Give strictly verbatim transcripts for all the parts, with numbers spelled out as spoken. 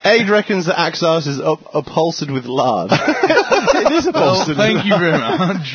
Aid reckons that Axos is up, upholstered with lard. It is upholstered. Well, thank you very much.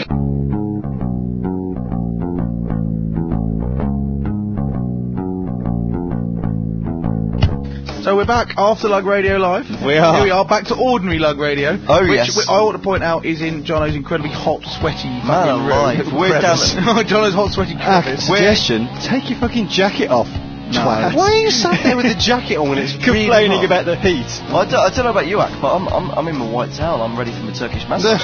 So we're back after Lug Radio Live. We are. Here we are, back to ordinary Lug Radio. Oh, which yes. I ought to point out is in Jono's incredibly hot, sweaty Man fucking alive, room. we're down Jono's hot, sweaty Ah, crevice. suggestion, take your fucking jacket off. No. Why are you sat there with the jacket on when it's Complaining really hot? about the heat. Well, I, don't, I don't know about you, Ak, but I'm, I'm, I'm in my white towel. I'm ready for my Turkish massage.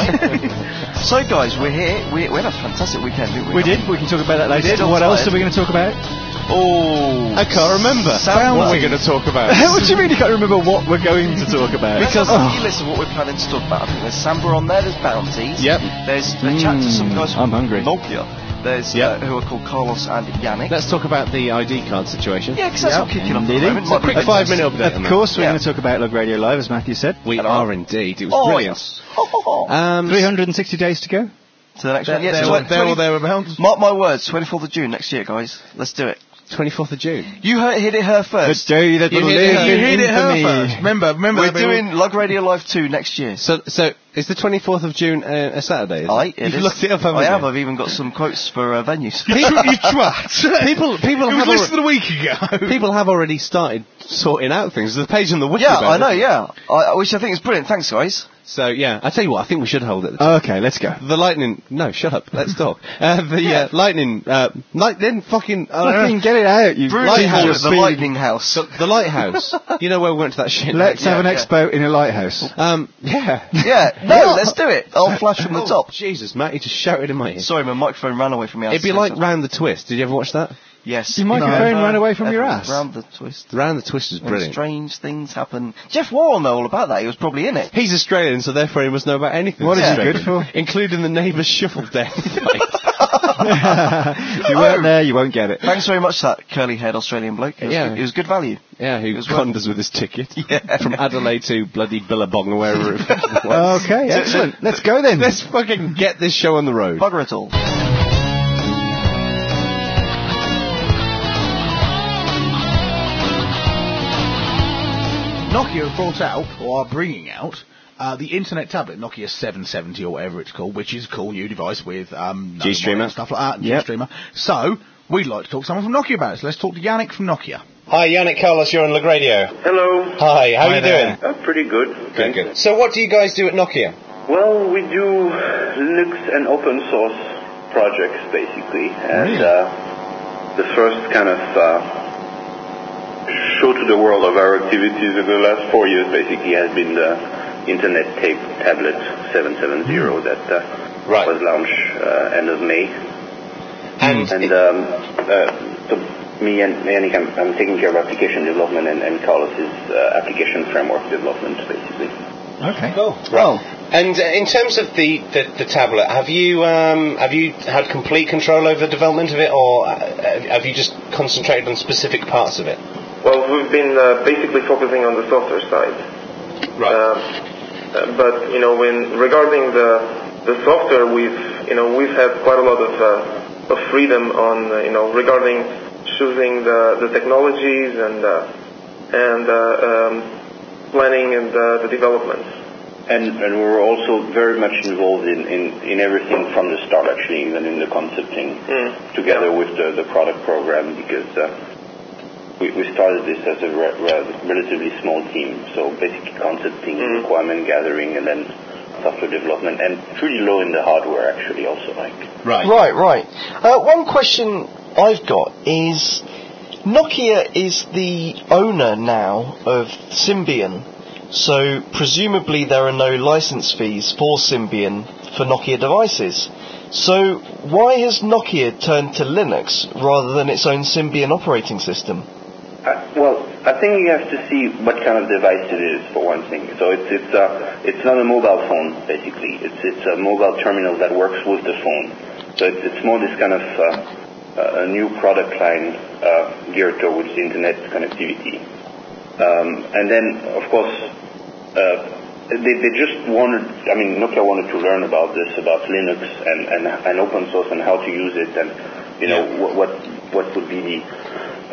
So, guys, we're here. We, we had a fantastic weekend, didn't we? We did, we can talk about that later. did, What I'm else tired. are we going to talk about? Oh, I can't remember. Sound what are we like- going to talk about? What do you mean you can't remember what we're going to talk about? Because Oh. you listen, what we're planning to talk about. I think there's Samba on there. There's Bounties. Yep. There's a chat to some guys I'm from hungry. Nokia. There's Yep. uh, who are called Carlos and Yannick. Let's talk about the I D card situation. yeah, because that's Yep. not kicking off at the Indeed. moment. So Might be quick good five test. minute update. Of course, we're Yeah. going to talk about Lug Radio Live, as Matthew said. We Hello. are indeed. It was Oh, brilliant. yes. Um, three hundred sixty days to go. To the next one. There, Yeah, there, twenty- there or twenty thereabouts. Mark my words, twenty-fourth of June next year, guys. Let's do it. twenty-fourth of June. You heard, hit it her The first. day that You will heard live it, you in heard it her infamy. first. Remember, remember. We're they were- doing Lug Radio Live two next year. So, so is the twenty-fourth of June uh, a Saturday? Is I, it? it You've is. looked it up, haven't I you? have. I've even got some quotes for uh, venues. You tw- you twat. People, people It was have less already, than a week ago. people have already started sorting out things. There's a page on the wiki Yeah, about I know. it. Yeah, I, which I think is brilliant. Thanks, guys. So yeah, I tell you what, I think we should hold it. Okay, let's go. The lightning. No, shut up. Let's talk. Uh, the uh, lightning. Uh, lightning. Fucking. Uh, Fucking get it out, you Bruce lighthouse called it the speed. Lightning House. the, the lighthouse. You know where we went to that shit. Let's Yeah, have an yeah. expo in a lighthouse. Um. Yeah. Yeah, no, let's do it. I'll flash from the Oh, top. Jesus, Matt, you just shouted in my ear. Sorry, my microphone ran away from me. It'd be like Round the Twist. Did you ever watch that? yes. Your microphone No. ran away from your Everyone- ass. Round the twist. Round the Twist is When brilliant. strange things happen. Jeff Warren know all about that. He was probably in it. He's Australian, so therefore he must know about anything. What is he Australian, good for? Including the neighbours' shuffle death fight. If you weren't there, you won't get it. Thanks very much, that curly-haired Australian bloke. It was, Yeah. good, it was good value. Yeah, who was condos with his ticket Yeah. from Adelaide to bloody Billabong or wherever it fucking was. Okay, excellent. Let's go then. Let's fucking get this show on the road. Bugger it all. Nokia have brought out, or are bringing out, uh, the internet tablet, Nokia seven seventy or whatever it's called, which is a cool new device with um, no G-Streamer. and stuff like that, and Yep. G-Streamer. So, we'd like to talk to someone from Nokia about it. So let's talk to Yannick from Nokia. Hi, Yannick Carlos, you're on Lug Radio. Hello. Hi, how Hi are you there. doing? Uh, pretty good. Good, good. So what do you guys do at Nokia? Well, we do Linux and open source projects, basically. And Really? uh, the first kind of uh, show to the world of our activities over the last four years, basically, has been the Internet Tape Tablet seven seventy that uh, Right. was launched uh, end of May. And, And um, uh, so me and Yannick, I'm, I'm taking care of application development, and, and Carlos is uh, application framework development, basically. Okay. Cool. Well, And uh, in terms of the, the, the tablet, have you um, have you had complete control over the development of it, or uh, have you just concentrated on specific parts of it? Well, we've been uh, basically focusing on the software side. Right. Uh, uh, but you know, when regarding the the software, we've you know we've had quite a lot of uh, of freedom on uh, you know regarding choosing the the technologies and uh, and uh, um, planning and uh, the development. And, and we were also very much involved in, in, in everything from the start, actually, even in the concepting, Mm. together with the, the product program, because uh, we, we started this as a re- re- relatively small team. So basically concepting, Mm. requirement gathering, and then software development, and pretty low in the hardware, actually, also. like. Right. Right, right. Uh, one question I've got is, Nokia is the owner now of Symbian, so presumably there are no license fees for Symbian for Nokia devices. So why has Nokia turned to Linux rather than its own Symbian operating system? Uh, well, I think you have to see what kind of device it is, for one thing. So it's it's uh, it's not a mobile phone, basically. It's it's a mobile terminal that works with the phone. So it's it's more this kind of uh, uh, a new product line uh, geared towards internet connectivity. Um, and then, of course, uh, they they just wanted. I mean, Nokia wanted to learn about this, about Linux and and, and open source and how to use it, and you know what what what would be the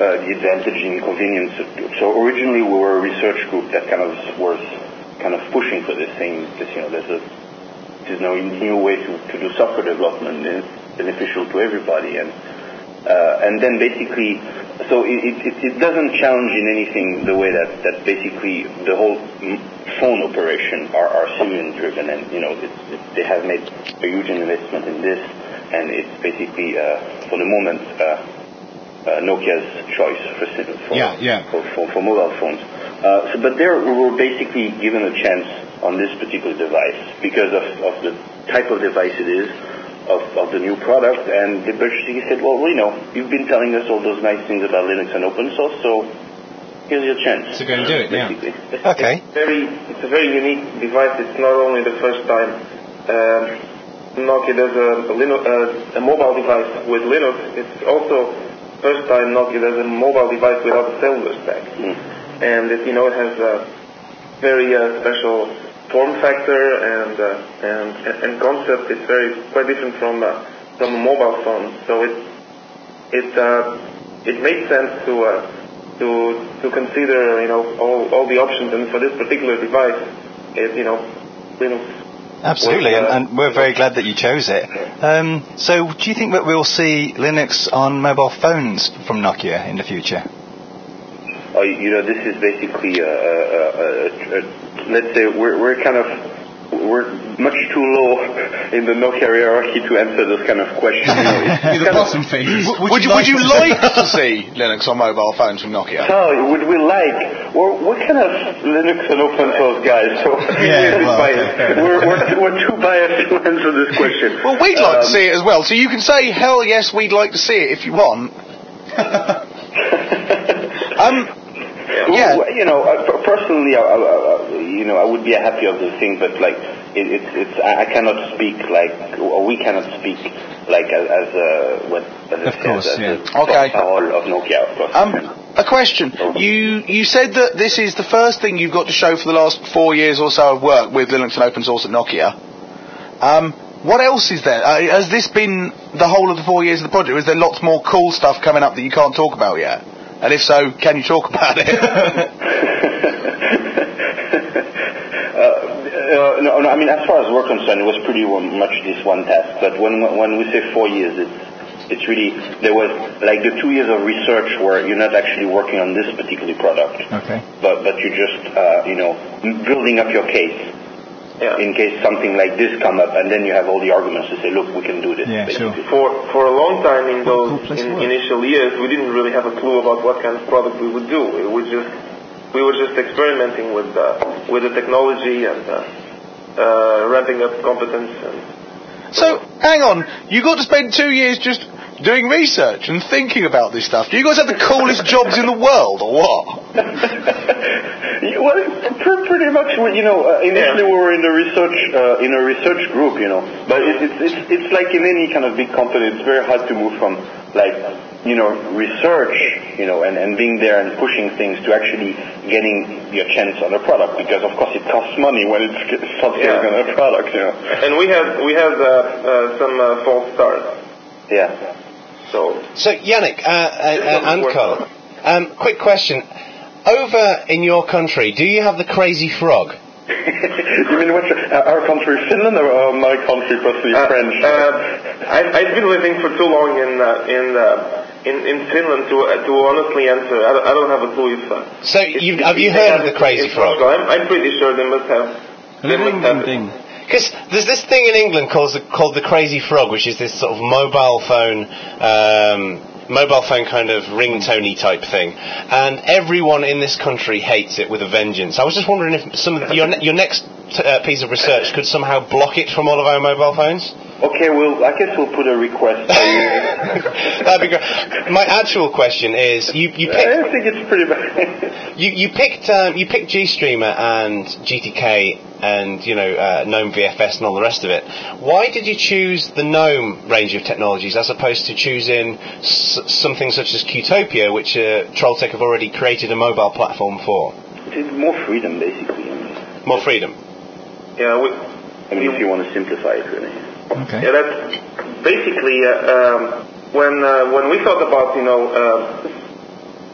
uh, the advantage and convenience. So originally we were a research group that kind of was kind of pushing for this thing, because you know there's a there's no new way to, to do software development, and it's beneficial to everybody, and uh, and then basically, so it, it it doesn't challenge in anything the way that, that basically the whole phone operation are, are Symbian driven, and you know it's, it, they have made a huge investment in this, and it's basically uh, for the moment uh, uh, Nokia's choice for for, yeah, yeah. for, for, for mobile phones. Uh, so, but there we were basically given a chance on this particular device because of, of the type of device it is, of, of the new product, and the basically said, well, you know, you've been telling us all those nice things about Linux and open source, so here's your chance. So go and do it, basically. yeah. Okay. It's very, it's a very unique device. It's not only the first time um, Nokia does a, a, Linux, uh, a mobile device with Linux. It's also first time Nokia does a mobile device without a cellular stack. Mm. And it, you know, it has a very uh, special form factor and uh, and and concept. It's very quite different from uh, from a mobile phone. So it it uh, it makes sense to uh, to to consider you know all all the options. And for this particular device, it you know Linux. Absolutely, and, and we're very glad that you chose it. Um, so, do you think that we'll see Linux on mobile phones from Nokia in the future? Oh, you know, this is basically, uh, uh, uh, uh, let's say, we're, we're kind of, we're much too low in the Nokia hierarchy to answer this kind of question. You know, You're the bottom feed. Would, would, you, would you like to see Linux on mobile phones from Nokia? Oh, would we like? We're, we're kind of Linux and open source guys, so Yeah, we're, well, biased. okay. we're, we're, we're too biased to answer this question. Well, we'd like Um, to see it as well, so you can say, hell yes, we'd like to see it if you want. um... Yeah. Well, you know, uh, personally, uh, uh, you know, I would be happy of the thing, but like, it, it's, it's, I cannot speak like, or we cannot speak like as, as a, what, as Of course, as yeah. a Okay. porte-parole of Nokia, of course. Um, a question. You you said that this is the first thing you've got to show for the last four years or so of work with Linux and open source at Nokia. Um, what else is there? Uh, has this been the whole of the four years of the project? Or is there lots more cool stuff coming up that you can't talk about yet? And if so, can you talk about it? uh, uh, no, no, I mean, as far as we're concerned, it was pretty one, much this one task. But when when we say four years, it's it's really, there was like the two years of research where you're not actually working on this particular product, Okay. but but you're just uh, you know building up your case. Yeah. In case something like this come up, and then you have all the arguments to say, look, we can do this. Yeah, basically. sure. For for a long time in those Cool place to in, work. initial years, we didn't really have a clue about what kind of product we would do. It was just we were just experimenting with uh, with the technology and uh, uh, ramping up competence. And So, hang on. You got to spend two years just doing research and thinking about this stuff. Do you guys have the coolest jobs in the world, or what? Yeah, well, pr- pretty much. we- You know, uh, initially we were in the research uh, in a research group, you know, but it, it's it's it's like in any kind of big company, it's very hard to move from like you know research, you know, and, and being there and pushing things to actually getting your chance on a product, because of course it costs money when it's software Yeah. on a product, you know. and we had we had uh, uh, some uh, false starts. Yeah. So So, Yannick, uh, uh, uh, and Work. Carl, um, quick question. Over in your country, do you have the crazy frog? You mean which, uh, our country, Finland, or uh, my country, personally, Uh, French? uh, I've, I've been living for too long in uh, in, uh, in in Finland to uh, to honestly answer. I don't, I don't have a clue if. Uh, So, if- you've, if have you they heard have of the it crazy in frog? Portugal. I'm, I'm pretty sure they must have. They must Ding, have ding, it. ding. Because there's this thing in England called the, called the Crazy Frog, which is this sort of mobile phone, um, mobile phone kind of ringtone-y type thing, and everyone in this country hates it with a vengeance. I was just wondering if some of the, your ne- your next t- uh, piece of research could somehow block it from all of our mobile phones. Okay, well, I guess we'll put a request for you. That'd be great. My actual question is, you you picked. I think it's pretty bad. You you picked um, you picked GStreamer and G T K and you know uh, GNOME V F S and all the rest of it. Why did you choose the GNOME range of technologies as opposed to choosing s- something such as Qtopia, which uh, Trolltech have already created a mobile platform for? It's more freedom, basically. I mean, More freedom. Yeah, we, I mean, if you want to simplify it, really. Okay. yeah, that's basically uh, um, when uh, when we thought about you know uh,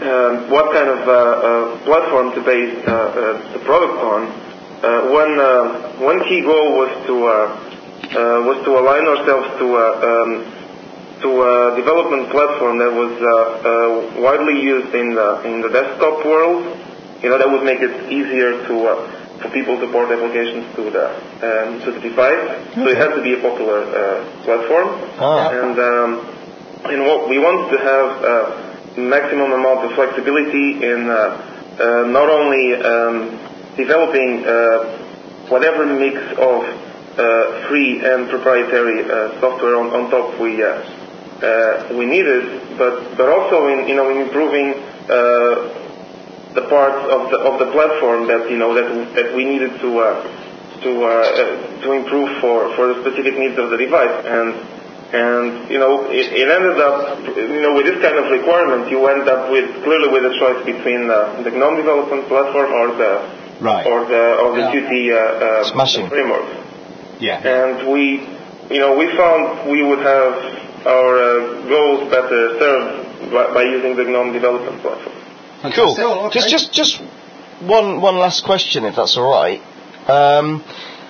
um, what kind of uh, uh, platform to base uh, uh, the product on, uh, one uh, one key goal was to uh, uh, was to align ourselves to uh, um, to a development platform that was uh, uh, widely used in the in the desktop world. You know, that would make it easier to uh, for people to port applications to the um, to the device. Okay. So it has to be a popular uh, platform, ah. and um, you know we wanted to have uh, maximum amount of flexibility in uh, uh, not only um, developing uh, whatever mix of uh, free and proprietary uh, software on, on top we uh, uh, we needed, but but also in you know in improving. Uh, the parts of the of the platform that you know that that we needed to uh, to uh, uh, to improve for, for the specific needs of the device, and and you know it, it ended up you know with this kind of requirement you end up with clearly with a choice between uh, the GNOME development platform or the right. or the or the yeah. Qt uh, uh, framework. Yeah. And we you know we found we would have our uh, goals better served by, by using the GNOME development platform. Cool. Okay. Just, just, just one, one last question, if that's all right. Um,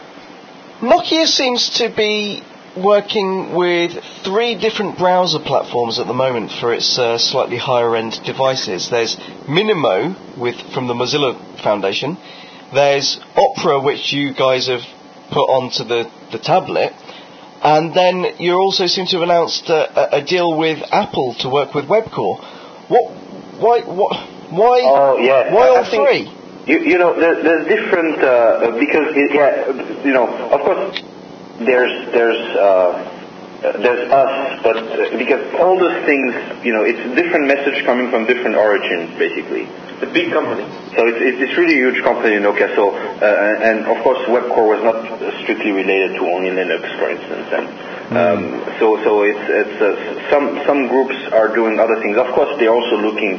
Nokia seems to be working with three different browser platforms at the moment for its uh, slightly higher-end devices. There's Minimo with from the Mozilla Foundation. There's Opera, which you guys have put onto the, the tablet. And then you also seem to have announced a, a deal with Apple to work with WebCore. What? Why? What? Why? Oh, yes. Why all I think, three? You, you know, there, there's different uh, because it, yeah, you know, of course, there's there's uh, there's us, but uh, because all those things, you know, it's a different message coming from different origins, basically. It's a big company, so it's it's, it's really a huge company, Nokia. So uh, and of course, WebCore was not strictly related to only Linux, for instance, and. Um, so, so it's it's uh, some some groups are doing other things. Of course, they're also looking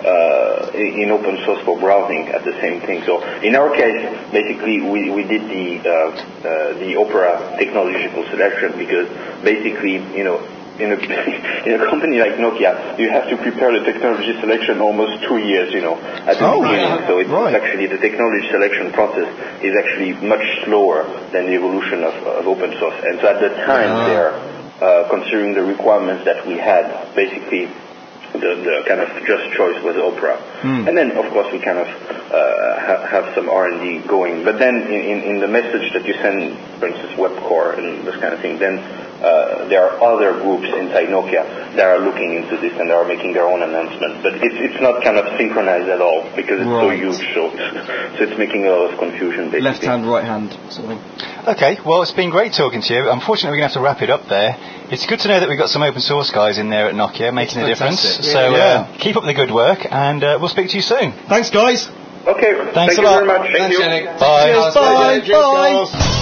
uh, in open source for browsing at the same thing. So, in our case, basically, we, we did the uh, uh, the Opera technological selection because basically, you know. In a, in a company like Nokia, you have to prepare the technology selection almost two years, you know, at the oh, beginning. Yeah. So it's right. actually, the technology selection process is actually much slower than the evolution of, of open source. And so at the time uh. there, uh, considering the requirements that we had, basically the, the kind of just choice was Opera. Mm. And then, of course, we kind of uh, ha- have some R and D going. But then in, in, in the message that you send, for instance, WebCore and this kind of thing, then Uh, there are other groups inside Nokia that are looking into this and they are making their own announcements. But it's it's not kind of synchronized at all because it's right. so huge. So, so it's making a lot of confusion, basically. Left hand, right hand, sort of thing. Okay, well, it's been great talking to you. Unfortunately, we're going to have to wrap it up there. It's good to know that we've got some open source guys in there at Nokia making a difference. Yeah, so yeah. Uh, keep up the good work, and uh, we'll speak to you soon. Thanks, guys. Okay, Thanks thank a you lot. very much. Thank Thanks, you. Yannick. Bye. Cheers, bye. Bye. Bye.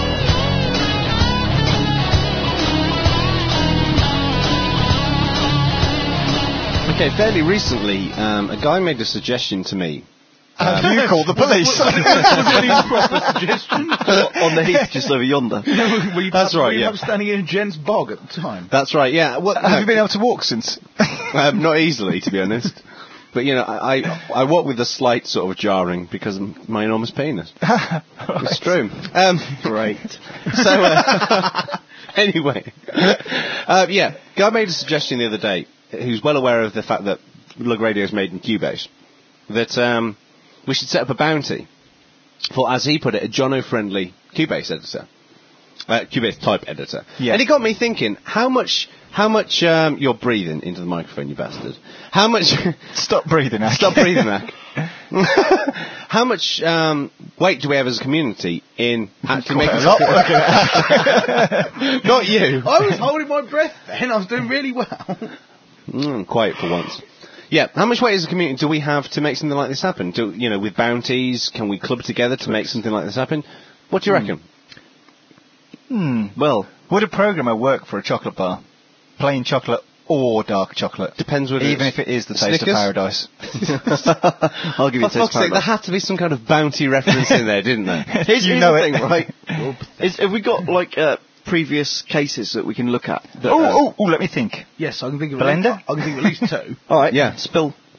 Okay, fairly recently, um, a guy made a suggestion to me. Um, you called the police. Was it any proper suggestion? On the heath just over yonder. were you That's were right, you yeah. perhaps standing in Jen's bog at the time? That's right, yeah. Well, Have no, you been able to walk since? um, not easily, to be honest. But, you know, I, I, I walk with a slight sort of jarring because of my enormous penis. Right. It's true. Um, Great. So, uh, anyway. Uh, yeah, guy made a suggestion the other day, who's well aware of the fact that Lug Radio is made in Cubase, that um, we should set up a bounty for, as he put it, a Jono-friendly Cubase editor. Uh, Cubase type editor. Yeah. And it got me thinking, how much, how much, um, you're breathing into the microphone, you bastard. How much... Stop breathing, Ak. Stop breathing, Ak. How much um, weight do we have as a community in actually making... Not, Not you. I was holding my breath then. I was doing really well. Mm, quiet for once. Yeah, how much weight as a community do we have to make something like this happen? Do, you know, with bounties, can we club together to make something like this happen? What do you reckon? Hmm. Well, would a programmer work for a chocolate bar? Plain chocolate or dark chocolate? Depends whether Even it's if it is the taste Snickers? of paradise. I'll give you For taste fuck's sake, there paradise. had to be some kind of bounty reference in there, didn't there? Here's, You here's know the it. thing, right? Is, have we got, like, uh, previous cases that we can look at? That, Oh, uh, oh, oh, let me think. Yes, I can think of Blender? I can think of at least two. All right, Yeah. spill.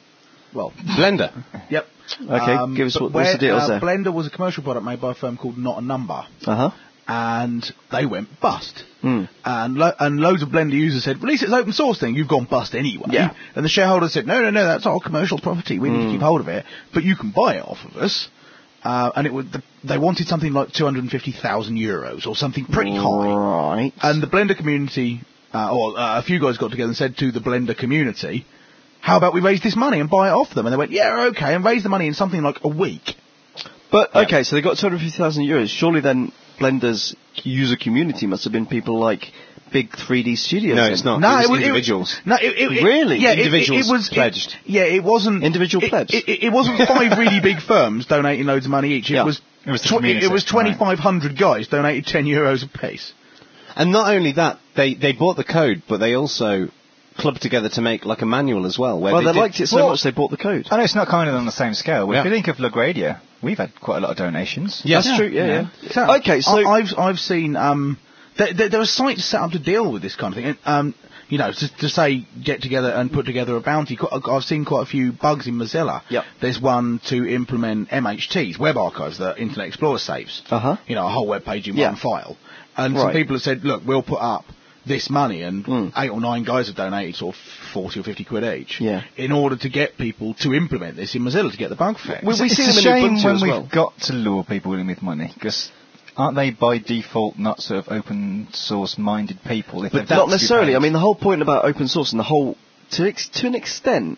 well, Blender. Yep. Okay, Um, give us but what, what's where, the deals uh, there? Blender was a commercial product made by a firm called Not a Number, Uh huh. and they went bust. Hmm. And lo- and loads of Blender users said, release it's open source thing, you've gone bust anyway. Yeah. And the shareholders said, no, no, no, that's our commercial property, we need to keep hold of it, but you can buy it off of us. Uh, and it would, the, they wanted something like two hundred fifty thousand euros or something pretty high. Right. And the Blender community, uh, or uh, a few guys got together and said to the Blender community, how about we raise this money and buy it off them? And they went, yeah, okay, and raise the money in something like a week. But, okay, so they got two hundred fifty thousand euros. Surely then Blender's user community must have been people like big three D studios. No, then. it's not. No, it was it was- it was- individuals. No, it, it, it- Really? Yeah, it- Individuals it, it was pledged. It, yeah, it wasn't Individual it, plebs? It, it, it wasn't five really big firms donating loads of money each. It Yeah. was It was the tw- it, community, it was right. twenty-five hundred guys donated ten euros a piece. And not only that, they, they bought the code, but they also clubbed together to make like a manual as well. Where Well, they, they did- liked it so Well- much they bought the code. I know it's not kind of on the same scale. Yeah. If you think of LaGradia, we've had quite a lot of donations. Yes. That's true, yeah, yeah. So, Okay, so- I, I've I've seen um there, there, there are sites set up to deal with this kind of thing. And, um, you know, to, to say get together and put together a bounty. Qu- I've seen quite a few bugs in Mozilla. Yep. There's one to implement M H Ts, web archives, that Internet Explorer saves. Uh-huh. You know, a whole web page in Yeah. one file. And some Right. people have said, look, we'll put up this money, and Mm. eight or nine guys have donated sort of forty or fifty quid each. Yeah. In order to get people to implement this in Mozilla to get the bug fixed. We- we it's see a them in shame Ubuntu when as we've well. got to lure people in with money, because aren't they by default not sort of open source minded people? If But they've got not to be necessarily. paid? I mean, the whole point about open source and the whole, to ex- to an extent,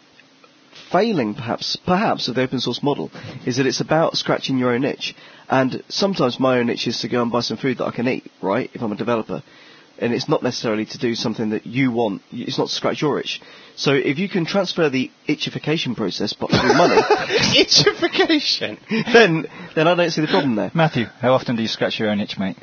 failing perhaps perhaps of the open source model is that it's about scratching your own itch. And sometimes my own itch is to go and buy some food that I can eat, right? If I'm a developer. And it's not necessarily to do something that you want. It's not to scratch your itch. So if you can transfer the itchification process but through money, Itchification. then then I don't see the problem there. Matthew, how often do you scratch your own itch, mate?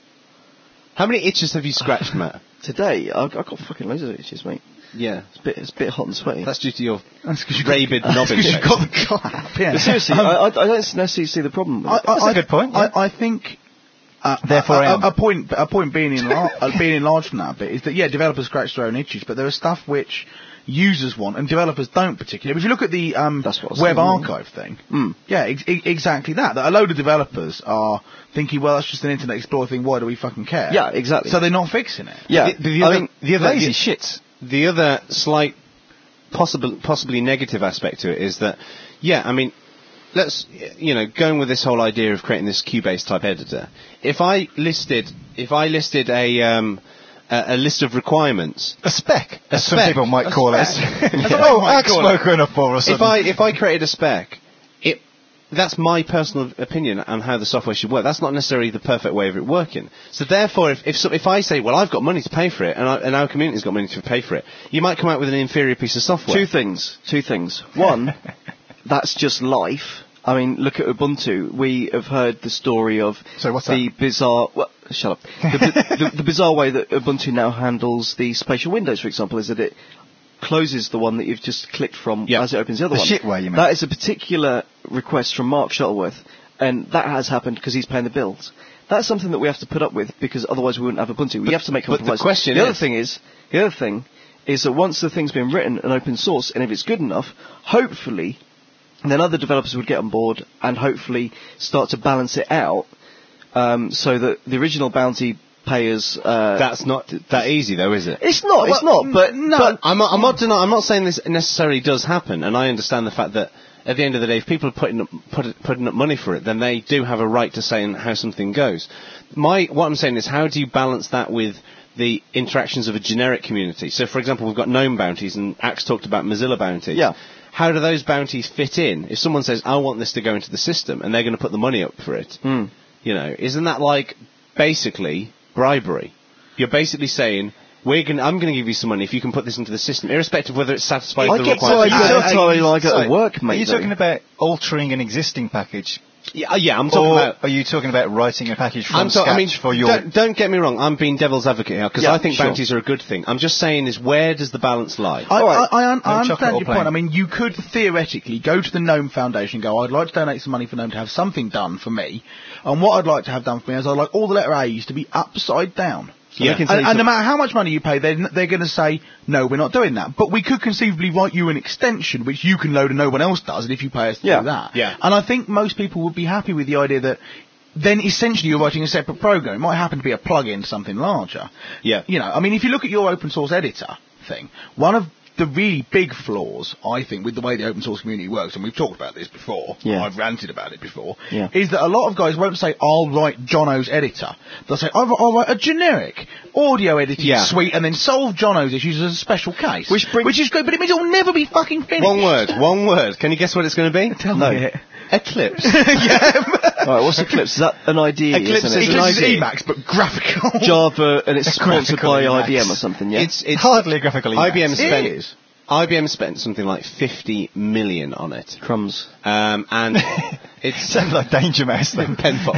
How many itches have you scratched, Matt? Today, I've, I've got fucking loads of itches, mate. Yeah. It's a bit, it's a bit hot and sweaty. That's due to your That's because rabid knobbing. you've got the clap. Yeah. But seriously, Um, I, I, I don't necessarily see the problem with I, it. I, That's a I- good point, I, yeah. I think. Uh, Therefore a, I am. a, a point, a point being enlar- uh, being enlarged from that bit is that yeah, developers scratch their own itches, but there is stuff which users want and developers don't particularly. If you look at the um, That's what I was web saying, archive thing, Mm. yeah, ex- ex- exactly that. That a load of developers are thinking, well, that's just an Internet Explorer thing. Why do we fucking care? Yeah, exactly. So they're not fixing it. Yeah, The, the I other, mean, the other, Lazy the, shits. the other slight, possible, possibly negative aspect to it is that, yeah, I mean, let's, you know, going with this whole idea of creating this Cubase type editor. If I listed, if I listed a, um, a, a list of requirements, A spec, A as some spec. people might A call spec. it. As some Oh, people might axe call it. smoker up or if something. I if I created a spec, it that's my personal opinion on how the software should work. That's not necessarily the perfect way of it working. So therefore, if if, so, if I say, well, I've got money to pay for it, and, I, and our community's got money to pay for it, you might come out with an inferior piece of software. two things. Two things. One, that's just life. I mean, look at Ubuntu. We have heard the story of So what's the bizarre. Well, shut up. The, bi- the, the bizarre way that Ubuntu now handles the spatial windows, for example, is that it closes the one that you've just clicked from Yeah. as it opens the other The one. shit way, you mean? That is a particular request from Mark Shuttleworth, and that has happened because he's paying the bills. That's something that we have to put up with because otherwise we wouldn't have Ubuntu. We have to make but the compromises. question the other is- thing is, the other thing is that once the thing's been written and open source, and if it's good enough, hopefully, then other developers would get on board and hopefully start to balance it out, um, so that the original bounty payers. Uh, That's not that easy, though, is it? it's not. It's Well, not. But no. but I'm not, I'm not denying, I'm not saying this necessarily does happen, and I understand the fact that at the end of the day, if people are putting up, put, putting up money for it, then they do have a right to say how something goes. My, what I'm saying is, how do you balance that with the interactions of a generic community? So, for example, we've got GNOME bounties, and Axe talked about Mozilla bounties. Yeah. How do those bounties fit in? If someone says, I want this to go into the system, and they're going to put the money up for it, Hmm. you know, isn't that like basically bribery? You're basically saying, we're going I'm going to give you some money if you can put this into the system, irrespective of whether it satisfies I the get why requirements. you don't Uh, entirely like it sorry, at work, mate. Are you though. talking about altering an existing package? Yeah, uh, yeah, I'm talking Or about... are you talking about writing a package from I'm ta- scratch I mean, for your... don't, don't get me wrong, I'm being devil's advocate here, because Yeah, I think sure. bounties are a good thing. I'm just saying is, where does the balance lie? I, All right. I, I, un- No I chocolate understand or your plain? point. I mean, you could theoretically go to the Gnome Foundation and go, I'd like to donate some money for Gnome to have something done for me. And what I'd like to have done for me is I'd like all the letter A's to be upside down. Yeah. They can And, say and no some- matter how much money you pay, they're, they're going to say, no, we're not doing that. But we could conceivably write you an extension which you can load and no one else does, and if you pay us to Yeah. do that. Yeah. And I think most people would be happy with the idea that then essentially you're writing a separate program. It might happen to be a plug-in to something larger. Yeah. You know, I mean, if you look at your open source editor thing, one of the really big flaws, I think, with the way the open source community works, and we've talked about this before, Yeah. I've ranted about it before, Yeah. is that a lot of guys won't say, I'll write Jono's editor. They'll say, I'll, I'll write a generic audio editing Yeah. suite and then solve Jono's issues as a special case. Which brings- Which is good, but it means it'll never be fucking finished. One word, one word. Can you guess what it's going to be? Tell No. me it. Eclipse. Alright, what's Eclipse? Is that an I D E? Eclipse isn't it? is It's an an Eclipse is idea. Emacs, but graphical. Java, and it's sponsored graphical by Emacs. I B M or something, yeah? It's it's Hardly a graphical I B M Emacs. spent It is. I B M spent something like fifty million on it, Crumbs. um, and it's Sounds like Danger Mouse then. Penfold.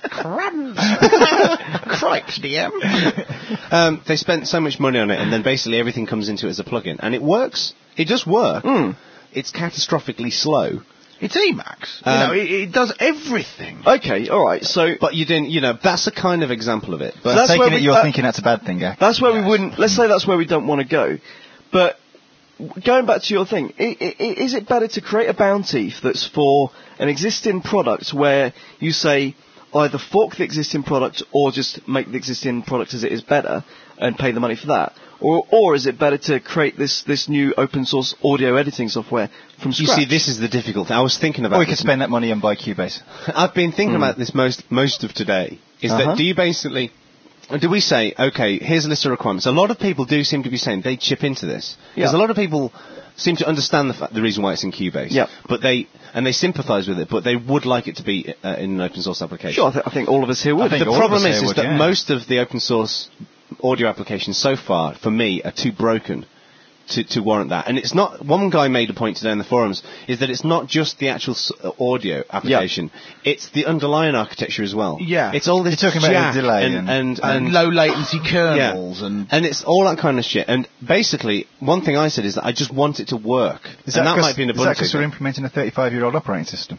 Cripes, D M. Um, they spent so much money on it, and then basically everything comes into it as a plugin, and it works. It does work. Mm. It's catastrophically slow, It's Emacs. Um, you know, it, it does everything. Okay, alright, so but you didn't. You know, that's a kind of example of it. But that's Taking where it, we- you're that- thinking that's a bad thing, Gak. that's where we wouldn't, let's say that's where we don't want to go. But going back to your thing, i- i- i- is it better to create a bounty that's for an existing product where you say either fork the existing product or just make the existing product as it is better and pay the money for that? Or, or is it better to create this, this new open source audio editing software from you scratch? see, this is the difficult thing. I was thinking about Or we could this. spend that money and buy Cubase. I've been thinking about this most most of today. Is Uh-huh. that do you basically do we say okay? Here's a list of requirements. A lot of people do seem to be saying they chip into this because Yeah. a lot of people seem to understand the fa- the reason why it's in Cubase. Yeah. But they and they sympathise with it, but they would like it to be uh, in an open source application. Sure, I, th- I think all of us here would. think The all of problem us is, here is would, that yeah. most of the open source audio applications so far, for me, are too broken to, to warrant that. And it's not. One guy made a point today in the forums is that it's not just the actual s- uh, audio application; it's the underlying architecture as well. Yeah. it's all this You're talking about jack the delay and and- and, And, and low latency yeah. kernels and... and it's all that kind of shit. And basically, one thing I said is that I just want it to work, Is and that 'cause- might be an Is that Ubuntu because we're thing. implementing a thirty-five-year-old operating system?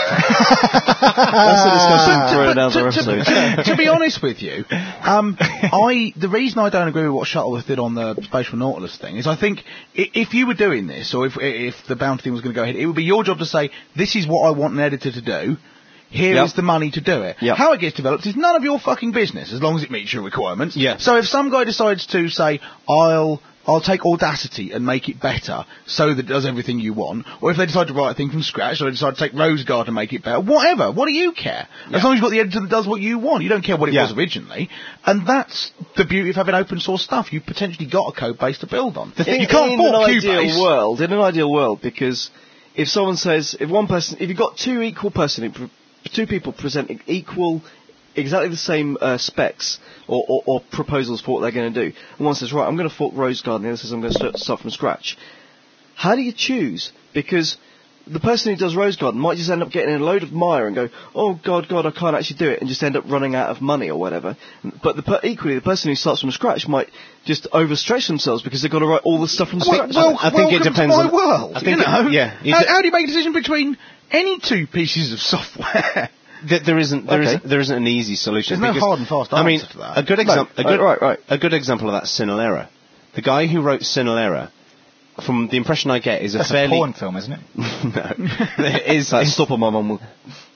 That's a discussion for But another to, episode. to, to be honest with you, um, I the reason I don't agree with what Shuttleworth did on the Spatial Nautilus thing is I think i- if you were doing this, or if if the bounty thing was going to go ahead, it would be your job to say, this is what I want an editor to do. Here is Yep. the money to do it. Yep. How it gets developed is none of your fucking business, as long as it meets your requirements. Yeah. So if some guy decides to say, I'll I'll take Audacity and make it better so that it does everything you want, or if they decide to write a thing from scratch, or they decide to take RoseGuard and make it better, whatever, what do you care? As long as you've got the editor that does what you want, you don't care what it Yeah. was originally. And that's the beauty of having open source stuff. You've potentially got a code base to build on. The thing- you can't in fork an Cubase. ideal world, in an ideal world, because if someone says, if one person, if you've got two equal person, two people presenting equal, exactly the same uh, specs or, or, or proposals for what they're going to do, and one says, right, I'm going to fork RoseGuard, and the other says, I'm going to start, start from scratch. How do you choose? Because the person who does RoseGuard might just end up getting in a load of mire and go, oh god, god, I can't actually do it, and just end up running out of money or whatever. But the per- equally, the person who starts from scratch might just overstretch themselves because they've got to write all this stuff from Well, scratch. well, I think it welcome depends to my on- world. I think you it- know? yeah, you How, d- how do you make a decision between any two pieces of software? Th- There isn't there, Okay. isn't there isn't an easy solution. There's no because- hard and fast I mean, answer to that. a good No. example. A Oh, good, right, right. A good example of that, Sinalera. The guy who wrote Sinalera, from the impression I get, is a That's fairly a porn film, isn't it? no, is That's is stop on my mum will.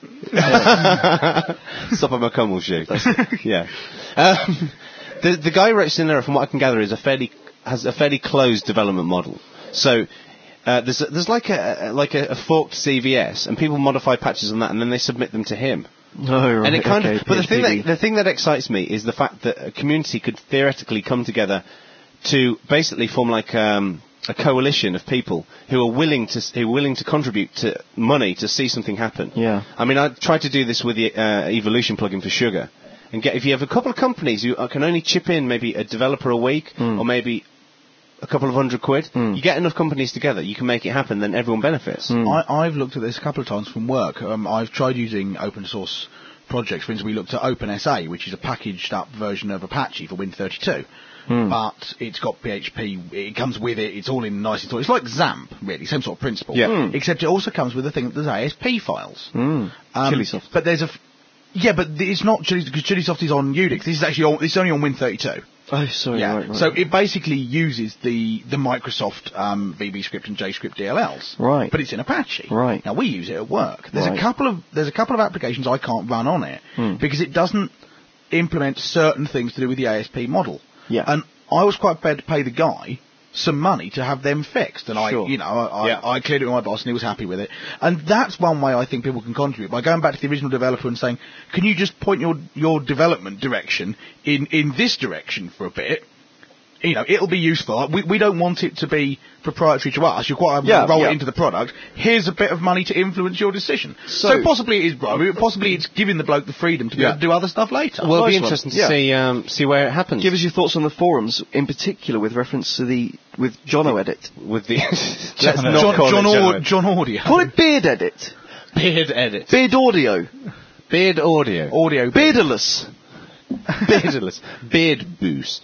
Stop at my cum will shoot. Yeah. Um, the the guy who wrote Sinalera, from what I can gather, is a fairly has a fairly closed development model. So. Uh, there's a, there's like a, a like a, a forked C V S, and people modify patches on that, and then they submit them to him. Oh, right, And it kind okay, of, but the thing P H P. that the thing that excites me is the fact that a community could theoretically come together to basically form like um, a coalition of people who are willing to s- who are willing to contribute to money to see something happen. Yeah. I mean, I tried to do this with the uh, Evolution plugin for Sugar, and get if you have a couple of companies who uh, can only chip in maybe a developer a week Mm. or maybe a couple of hundred quid, Mm. you get enough companies together, you can make it happen, then everyone benefits. Mm. I, I've looked at this a couple of times from work. Um, I've tried using open source projects. For instance, we looked at OpenSA, which is a packaged up version of Apache for Win thirty-two. Mm. But it's got P H P, it comes with it, it's all in nice and It's like XAMPP, really, same sort of principle. Yeah. Mm. Except it also comes with the thing that there's A S P files. Mm. Um, Chili soft. But there's a, f- Yeah, but th- it's not Chili, because Chilisoft is on Unix. This is actually on, it's only on Win thirty-two. Oh, sorry, Yeah. right, right. So it basically uses the the Microsoft um, V B script and JScript D L Ls. Right. But it's in Apache. Right. Now we use it at work. There's Right. a couple of there's a couple of applications I can't run on it Hmm. because it doesn't implement certain things to do with the A S P model. Yeah. And I was quite prepared to pay the guy some money to have them fixed, and Sure. I, you know, I, Yeah. I, I cleared it with my boss, and he was happy with it. And that's one way I think people can contribute by going back to the original developer and saying, "Can you just point your your development direction in in this direction for a bit?" You know, it'll be useful. We we don't want it to be proprietary to us. You're quite able Yeah, to roll yeah. it into the product. Here's a bit of money to influence your decision. So, So- possibly it is bribery, but possibly it's giving the bloke the freedom to be Yeah. able to do other stuff later. Well, it'll be Nice one. interesting to Yeah. see um, see where it happens. Give us your thoughts on the forums, in particular with reference to the with Jono Edit. with the let's John, not call John, it Au- John John Audio. Call it Beard Edit. Beard edit, Beard Audio. beard audio, Audio. Beardless. beardless, beard boost.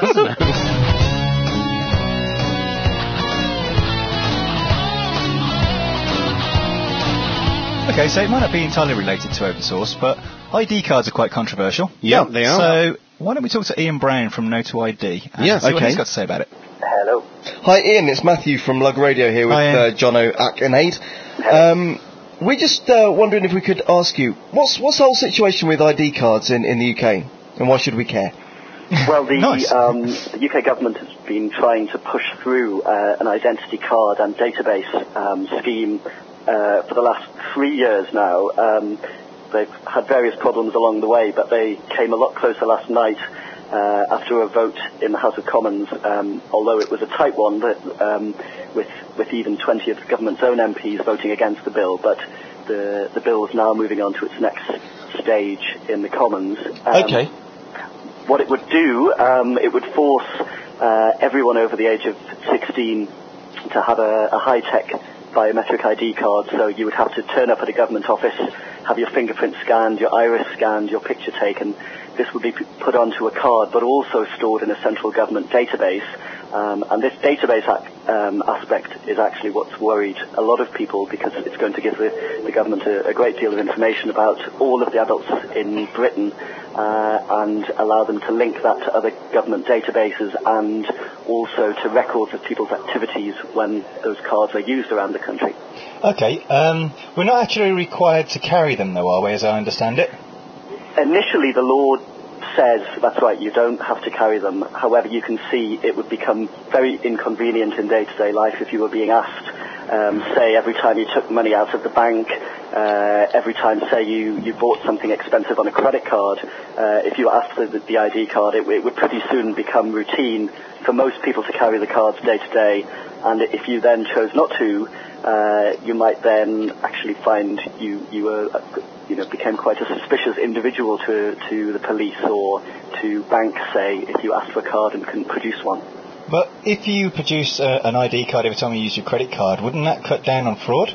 Okay, so it might not be entirely related to open source, but I D cards are quite controversial. Yeah, they are. So why don't we talk to Ian Brown from No to I D and Yeah, see what okay. he's got to say about it. Hello. Hi Ian, it's Matthew from Lug Radio here with Hi, Ian. uh, Jono Akinade. Um, we're just uh, wondering if we could ask you, what's what's the whole situation with I D cards in, in the U K, and why should we care? Well, the, Nice. um, the U K government has been trying to push through uh, an identity card and database um, scheme uh, for the last three years now. Um, they've had various problems along the way, but they came a lot closer last night uh, after a vote in the House of Commons, um, although it was a tight one, but, um, with, with even twenty of the government's own M Ps voting against the bill. But the, the bill is now moving on to its next stage in the Commons. Um, Okay. What it would do, um, it would force uh, everyone over the age of sixteen to have a, a high-tech biometric I D card. So you would have to turn up at a government office, have your fingerprint scanned, your iris scanned, your picture taken. This would be p- put onto a card, but also stored in a central government database. Um, and this database ac- um, aspect is actually what's worried a lot of people, because it's going to give the, the government a, a great deal of information about all of the adults in Britain, uh, and allow them to link that to other government databases and also to records of people's activities when those cards are used around the country. Okay, um, we're not actually required to carry them though, are we, as I understand it? Initially, the law says, that's right, you don't have to carry them. However, you can see it would become very inconvenient in day-to-day life if you were being asked, um, say, every time you took money out of the bank, uh, every time, say, you, you bought something expensive on a credit card. Uh, if you were asked for the, the I D card, it, it would pretty soon become routine for most people to carry the cards day-to-day. And if you then chose not to, uh, you might then actually find you, you were... Uh, you know, became quite a suspicious individual to to the police or to banks, say, if you asked for a card and couldn't produce one. But if you produce uh, an I D card every time you use your credit card, wouldn't that cut down on fraud?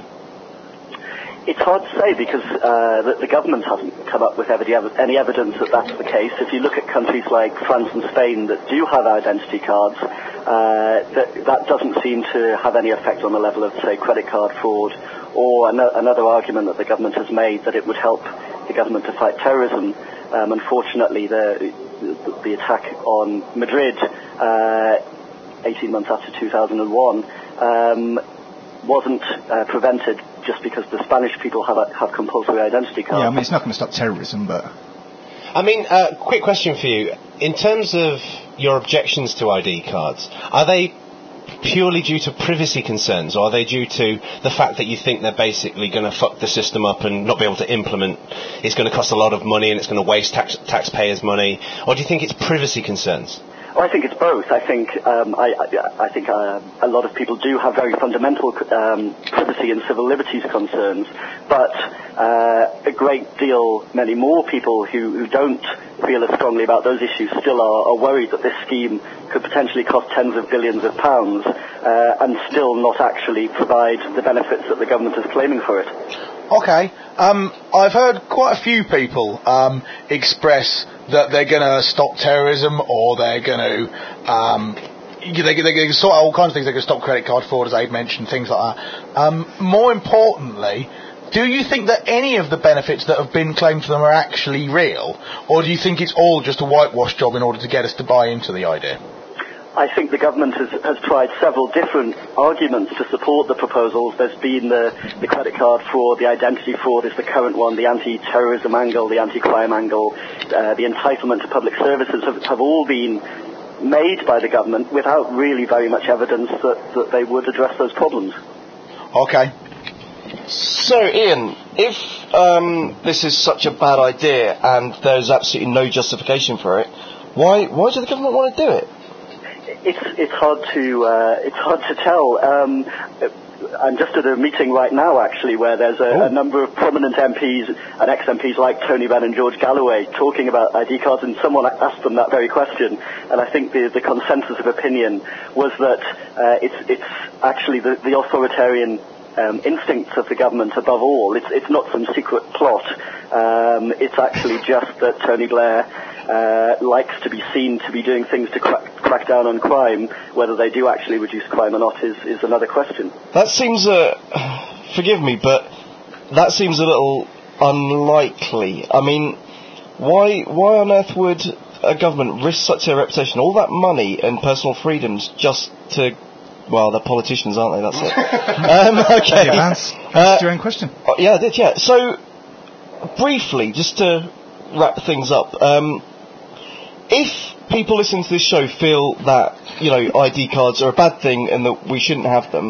It's hard to say because uh, the, the government hasn't come up with ev- any evidence that that's the case. If you look at countries like France and Spain that do have identity cards, uh, that, that doesn't seem to have any effect on the level of, say, credit card fraud. Or an- another argument that the government has made, that it would help the government to fight terrorism. Um, unfortunately, the, the the attack on Madrid, uh, eighteen months after two thousand one, um, wasn't uh, prevented just because the Spanish people have a, have compulsory identity cards. Yeah, I mean, it's not going to stop terrorism, but... I mean, uh, quick question for you. In terms of your objections to I D cards, are they purely due to privacy concerns, or are they due to the fact that you think they're basically going to fuck the system up and not be able to implement? It's going to cost a lot of money and it's going to waste tax- taxpayers' money, or do you think it's privacy concerns? Oh, I think it's both. I think um, I, I, I think uh, a lot of people do have very fundamental um, privacy and civil liberties concerns, but uh, a great deal, many more people who, who don't feel as strongly about those issues still are, are worried that this scheme could potentially cost tens of billions of pounds uh, and still not actually provide the benefits that the government is claiming for it. Okay, um, I've heard quite a few people um, express that they're going to stop terrorism, or they're going to um, they, they, they can sort out all kinds of things. They can stop credit card fraud, as Abe mentioned, things like that. Um, more importantly, do you think that any of the benefits that have been claimed for them are actually real, or do you think it's all just a whitewash job in order to get us to buy into the idea? I think the government has, has tried several different arguments to support the proposals. There's been the, the credit card fraud, the identity fraud is the current one, the anti-terrorism angle, the anti-crime angle, uh, the entitlement to public services have, have all been made by the government without really very much evidence that, that they would address those problems. Okay. So, Ian, if um, this is such a bad idea and there's absolutely no justification for it, why why does the government want to do it? It's it's hard to uh, it's hard to tell. Um, I'm just at a meeting right now, actually, where there's a, a number of prominent M Ps and ex-M Ps like Tony Benn and George Galloway talking about I D cards, and someone asked them that very question, and I think the, the consensus of opinion was that uh, it's it's actually the, the authoritarian um, instincts of the government above all. It's it's not some secret plot. Um, it's actually just that Tony Blair uh, likes to be seen to be doing things to crack, crack down on crime. Whether they do actually reduce crime or not is, is another question. That seems, uh, forgive me, but that seems a little unlikely. I mean, why why on earth would a government risk such a reputation, all that money and personal freedoms just to, well, they're politicians, aren't they? That's it. um, okay. Yeah, Vance, Uh, that's your own question. uh, yeah, I did, yeah. So, briefly, just to wrap things up, um, if people listening to this show feel that, you know, I D cards are a bad thing and that we shouldn't have them,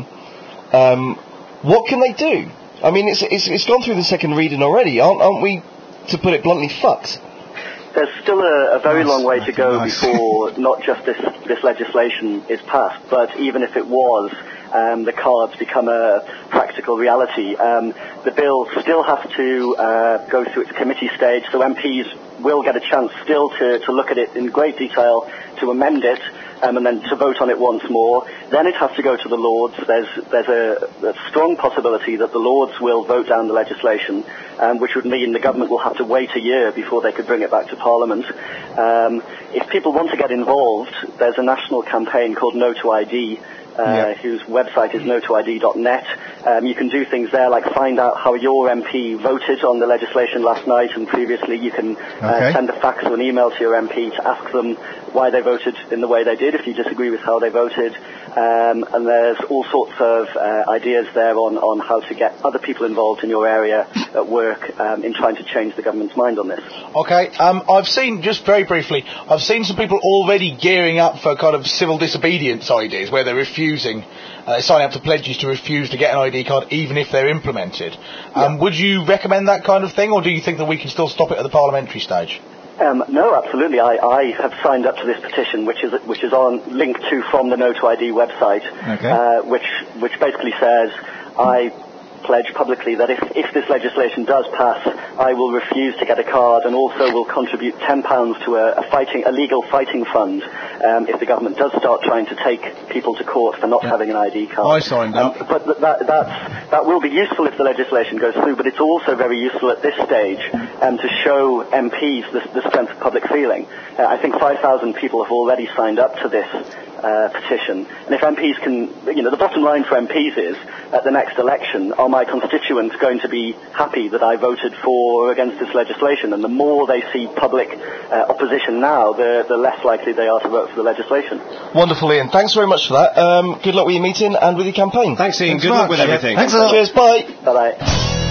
um, what can they do? I mean, it's, it's it's gone through the second reading already, aren't aren't we, to put it bluntly, fucked? There's still a, a very Nice. long way to go Nice. before not just this, this legislation is passed, but even if it was, um, the cards become a practical reality. Um, the bill still has to uh, go through its committee stage, so M Ps will get a chance still to, to look at it in great detail, to amend it, um, and then to vote on it once more. Then it has to go to the Lords. There's there's a, a strong possibility that the Lords will vote down the legislation, um, which would mean the government will have to wait a year before they could bring it back to Parliament. Um, if people want to get involved, there's a national campaign called No to I D, Uh, Yeah. whose website is no to I D dot net. Um, you can do things there like find out how your M P voted on the legislation last night and previously. You can uh, Okay. send a fax or an email to your M P to ask them why they voted in the way they did if you disagree with how they voted. Um, and there's all sorts of uh, ideas there on, on how to get other people involved in your area at work um, in trying to change the government's mind on this. Okay, um, I've seen, just very briefly, I've seen some people already gearing up for kind of civil disobedience ideas where they're refusing, uh, they're signing up to pledges to refuse to get an I D card even if they're implemented. Um, would you recommend that kind of thing, or do you think that we can still stop it at the parliamentary stage? Um, no, absolutely. I, I have signed up to this petition, which is which is on linked to from the No to I D website, Okay. uh, which which basically says I pledge publicly that if, if this legislation does pass, I will refuse to get a card and also will contribute ten pounds to a, a fighting a legal fighting fund um, if the government does start trying to take people to court for not Yeah. having an I D card. I signed up. Um, but th- that that's, that will be useful if the legislation goes through, but it's also very useful at this stage um, to show M Ps the, the strength of public feeling. Uh, I think five thousand people have already signed up to this uh, petition, and if M Ps can, you know, the bottom line for M Ps is, at the next election, are my constituents going to be happy that I voted for or against this legislation? And the more they see public uh, opposition now, the, the less likely they are to vote for the legislation. Wonderful, Ian. Thanks very much for that. Um, good luck with your meeting and with your campaign. Thanks, Ian. Thanks Good much. luck with everything. Thanks a lot. Cheers, bye. Bye-bye.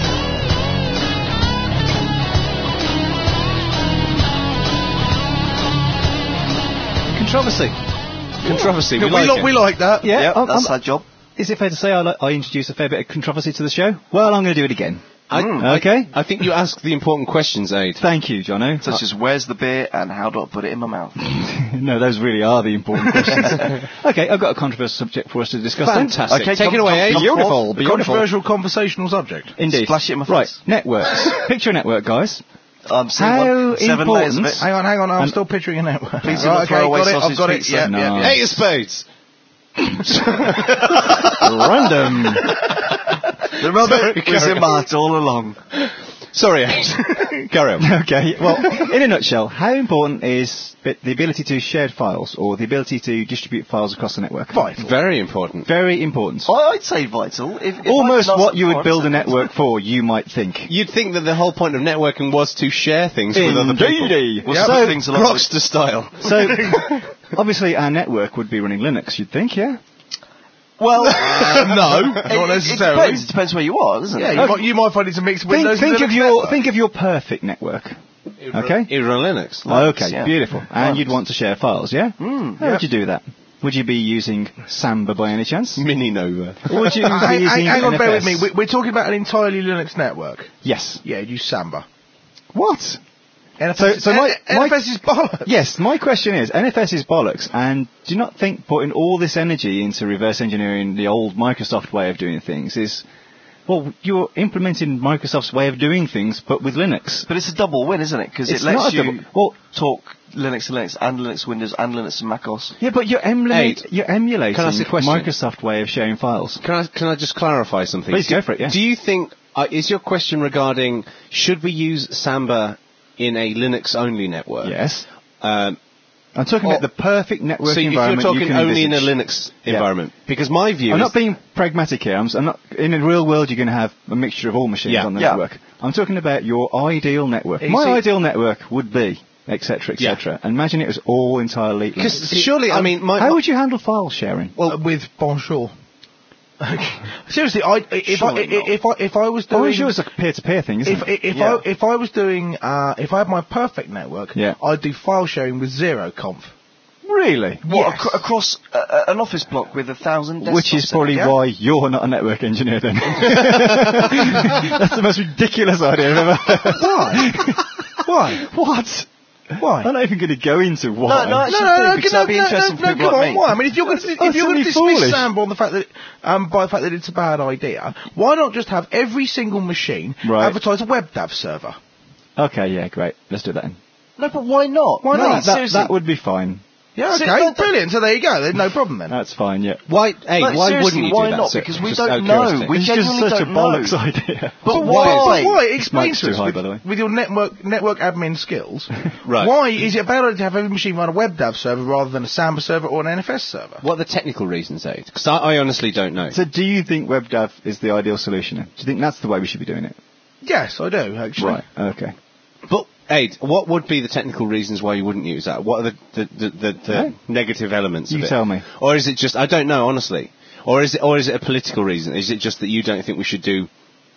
Controversy. Controversy. We we, like li- it. we like that. Yeah, Yep, I'm- that's I'm- our job. Is it fair to say I, li- I introduced a fair bit of controversy to the show? Well, I'm going to do it again. I, Okay. I think you asked the important questions, Aid. Thank you, Jono. Such as, where's the beer and how do I put it in my mouth? No, those really are the important questions. Okay, I've got a controversial subject for us to discuss. then. Fantastic. Okay, Take come- it away, come- Aid. come Beautiful. forth. Beautiful. Controversial conversational subject. Indeed. Splash it in my Right, face. networks. Picture a network, guys. I'm seeing How one, seven layers of important- it. Hang on, hang on, I'm And- still picturing a network. Please do Right, not okay, throw away got it, I've sausage got it, pizza. yeah, No. yeah, yeah. Eight of spades. Random. The rubber was in Mart all along. Sorry, carry on. Okay, well, in a nutshell, how important is the ability to share files or the ability to distribute files across the network? Vital. Very important. Very important. I- I'd say vital. If, if Almost I could ask what you would for build a it. network for, you might think. You'd think that the whole point of networking was to share things with other people. Indeedy. Well, Yeah. some So, things along with- Grokster style. so obviously our network would be running Linux, you'd think, yeah? Well, Uh, no, it, not it necessarily. depends. It depends where you are, doesn't Yeah, it? you, might, you might find it's a mix of Think, Windows think and of Linux your network. think of your perfect network. Okay. It run Linux. Okay, yeah. beautiful. And Linux. you'd want to share files, yeah? Mm, How would you do that? Would you be using Samba by any chance? Mini Nova. Or would you Uh, be hang, using hang on, N F S? bear with me. We, we're talking about an entirely Linux network. Yes. Yeah, use Samba. What? N F S, So- is- so my- N- my- N F S is bollocks. Yes, my question is, N F S is bollocks, and do you not think putting all this energy into reverse engineering the old Microsoft way of doing things is, well, you're implementing Microsoft's way of doing things, but with Linux. But it's a double win, isn't it? Because it It's lets not a you double- well- talk Linux to Linux and Linux Windows and Linux and macOS. Yeah, but you're, emulate, Hey, you're emulating can I ask a question? Microsoft way of sharing files. Can I can I just clarify something? Please do, go for it, yeah. Do you think uh, is your question regarding should we use Samba in a Linux only network? Yes. Um, I'm talking Or- about the perfect network so if you're environment talking you can only in a envisage. Linux Yeah. environment, because my view I'm is not being pragmatic here. I'm, s- I'm not. In the real world, you're going to have a mixture of all machines Yeah. on the Yeah. network. I'm talking about your ideal network. You My see- ideal network would be, et cetera, et Yeah. cetera. And imagine it was all entirely. because Linux. surely I mean my, How my- would you handle file sharing? Well, uh, with Bonjour. Seriously, I if I Surely not. if I if I was doing Bonjour is a peer-to-peer thing, isn't if it? if Yeah. I if I was doing uh, if I had my perfect network, Yeah. I'd do file sharing with zero conf. Really? What, Yes. ac- across uh, uh, an office block with a thousand desktops Which is in it, probably yeah? why you're not a network engineer then. That's the most ridiculous idea I've ever heard. Why? Why? What? Why? I'm not even going to go into why. No, no, actually do, because that'd be interesting for no, people come like on, me. why? I mean, if you're going to if That's you're going to utterly dismiss foolish. Samba on the fact that um by the fact that it's a bad idea, why not just have every single machine Right. advertise a WebDAV server? Okay, yeah, great. Let's do that then. No, but why not? Why No, not? that, Seriously. that would be fine. Yeah, See, okay, that- brilliant. So there you go. There's no problem then. That's fine, yeah. why hey Like, why seriously, wouldn't you why do that? not? sir? Because we Just don't out of know. curiosity. We It's just genuinely such a don't know. bollocks idea. But So why? Why? Why? Explain Mike's to too us high, with, by the way. with your network network admin skills. Right. Why is it better to have every machine run a WebDAV server rather than a Samba server or an N F S server? What are the technical reasons, Aid? Because I, I honestly don't know. So do you think WebDAV is the ideal solution then? Do you think that's the way we should be doing it? Yes, I do actually. Right, okay. But Aid, what would be the technical reasons why you wouldn't use that? What are the the, the, the, the Yeah. negative elements You of it? tell me. Or is it just I don't know honestly? Or is it or is it a political reason? Is it just that you don't think we should do?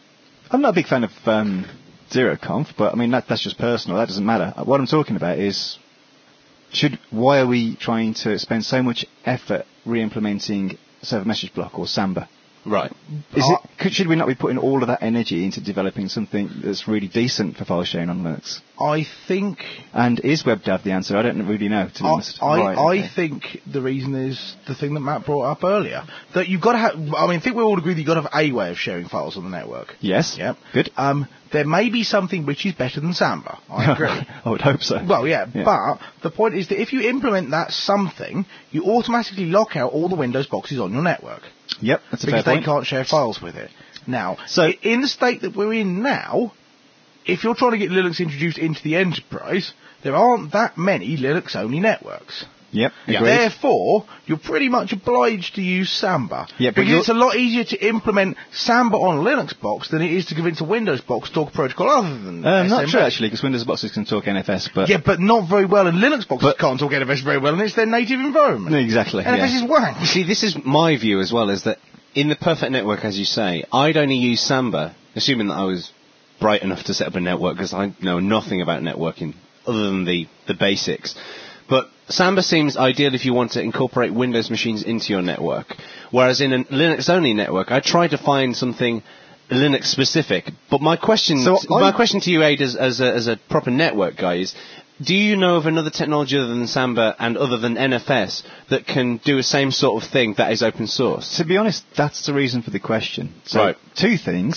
I'm not a big fan of um, ZeroConf, but I mean, that, that's just personal. That doesn't matter. Uh, What I'm talking about is, should why are we trying to spend so much effort re-implementing Server Message Block or Samba? Right. Is Uh, it, could, should we not be putting all of that energy into developing something that's really decent for file sharing on Linux? I think And is WebDAV the answer? I don't really know, to be I, honest. I, Right, I okay. think the reason is the thing that Matt brought up earlier. That you've got to have, I mean, I think we all agree that you've got to have a way of sharing files on the network. Yes. Yep. Good. Um, there may be something which is better than Samba. I agree. I would hope so. Well, yeah, Yeah. but the point is that if you implement that something, you automatically lock out all the Windows boxes on your network. Yep, that's a fair Because they point. can't share files with it. Now, So- i- in the state that we're in now, if you're trying to get Linux introduced into the enterprise, there aren't that many Linux-only networks. Yep, Yeah. agreed. Therefore, you're pretty much obliged to use Samba. Yeah, but because you're- it's a lot easier to implement Samba on a Linux box than it is to convince a Windows box to talk a protocol other than Um, not S M B. true, actually, because Windows boxes can talk N F S, but... Yeah, but not very well, and Linux boxes But- can't talk N F S very well, and it's their native environment. Exactly, N F S yeah. is wank. See, this is my view as well, is that in the perfect network, as you say, I'd only use Samba, assuming that I was bright enough to set up a network, because I know nothing about networking other than the, the basics. But Samba seems ideal if you want to incorporate Windows machines into your network. Whereas in a Linux-only network, I tried to find something Linux specific. But my question, So my I- question to you, Aid, as, as, a, as a proper network guy is, do you know of another technology other than Samba and other than N F S that can do the same sort of thing that is open source? To be honest, that's the reason for the question. So, Right. two things.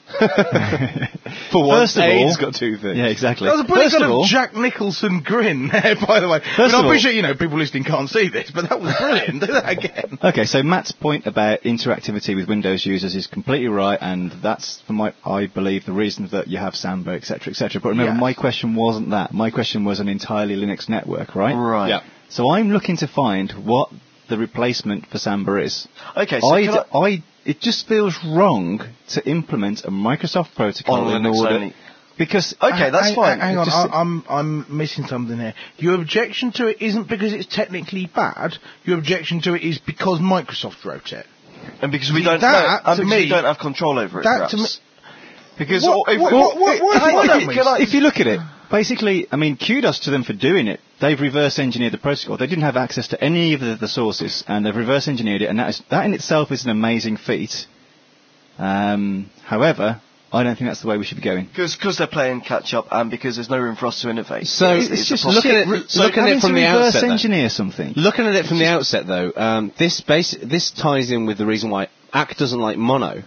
For once, First of all, AIDS got two things. Yeah, exactly. That was a brilliant First kind of of all, Jack Nicholson grin there, by the way. But of I all- appreciate, you know, people listening can't see this, but that was brilliant. Do that again. okay, so Matt's point about interactivity with Windows users is completely right, and that's, for my, I believe, the reason that you have Samba, et cetera, et cetera. But remember, Yes. my question wasn't that. My question was an entirely Linux network, right? Right. Yeah. So I'm looking to find what the replacement for Samba is. Okay, so I, can d- I- I- it just feels wrong to implement a Microsoft protocol On in Linux order only. because Okay, that's hang, fine. Hang on, Just- I, I'm I'm missing something here. Your objection to it isn't because it's technically bad. Your objection to it is because Microsoft wrote it. And because we See, don't, that, no, and to because we me- don't have control over it, that to perhaps. Because What- if, what- what- what- what- hang why on, don't can, we? can I, if you look at it, basically, I mean, kudos to them for doing it. They've reverse engineered the protocol. They didn't have access to any of the, the sources, and they've reverse engineered it, and that, is, that in itself is an amazing feat. Um, however, I don't think that's the way we should be going. Because they're playing catch up and because there's no room for us to innovate. So It's- it's it's just a looking problem. at looking at having it from to the reverse outset. though. engineer something. Looking at it from the outset, though, um, this base this ties in with the reason why A C doesn't like Mono.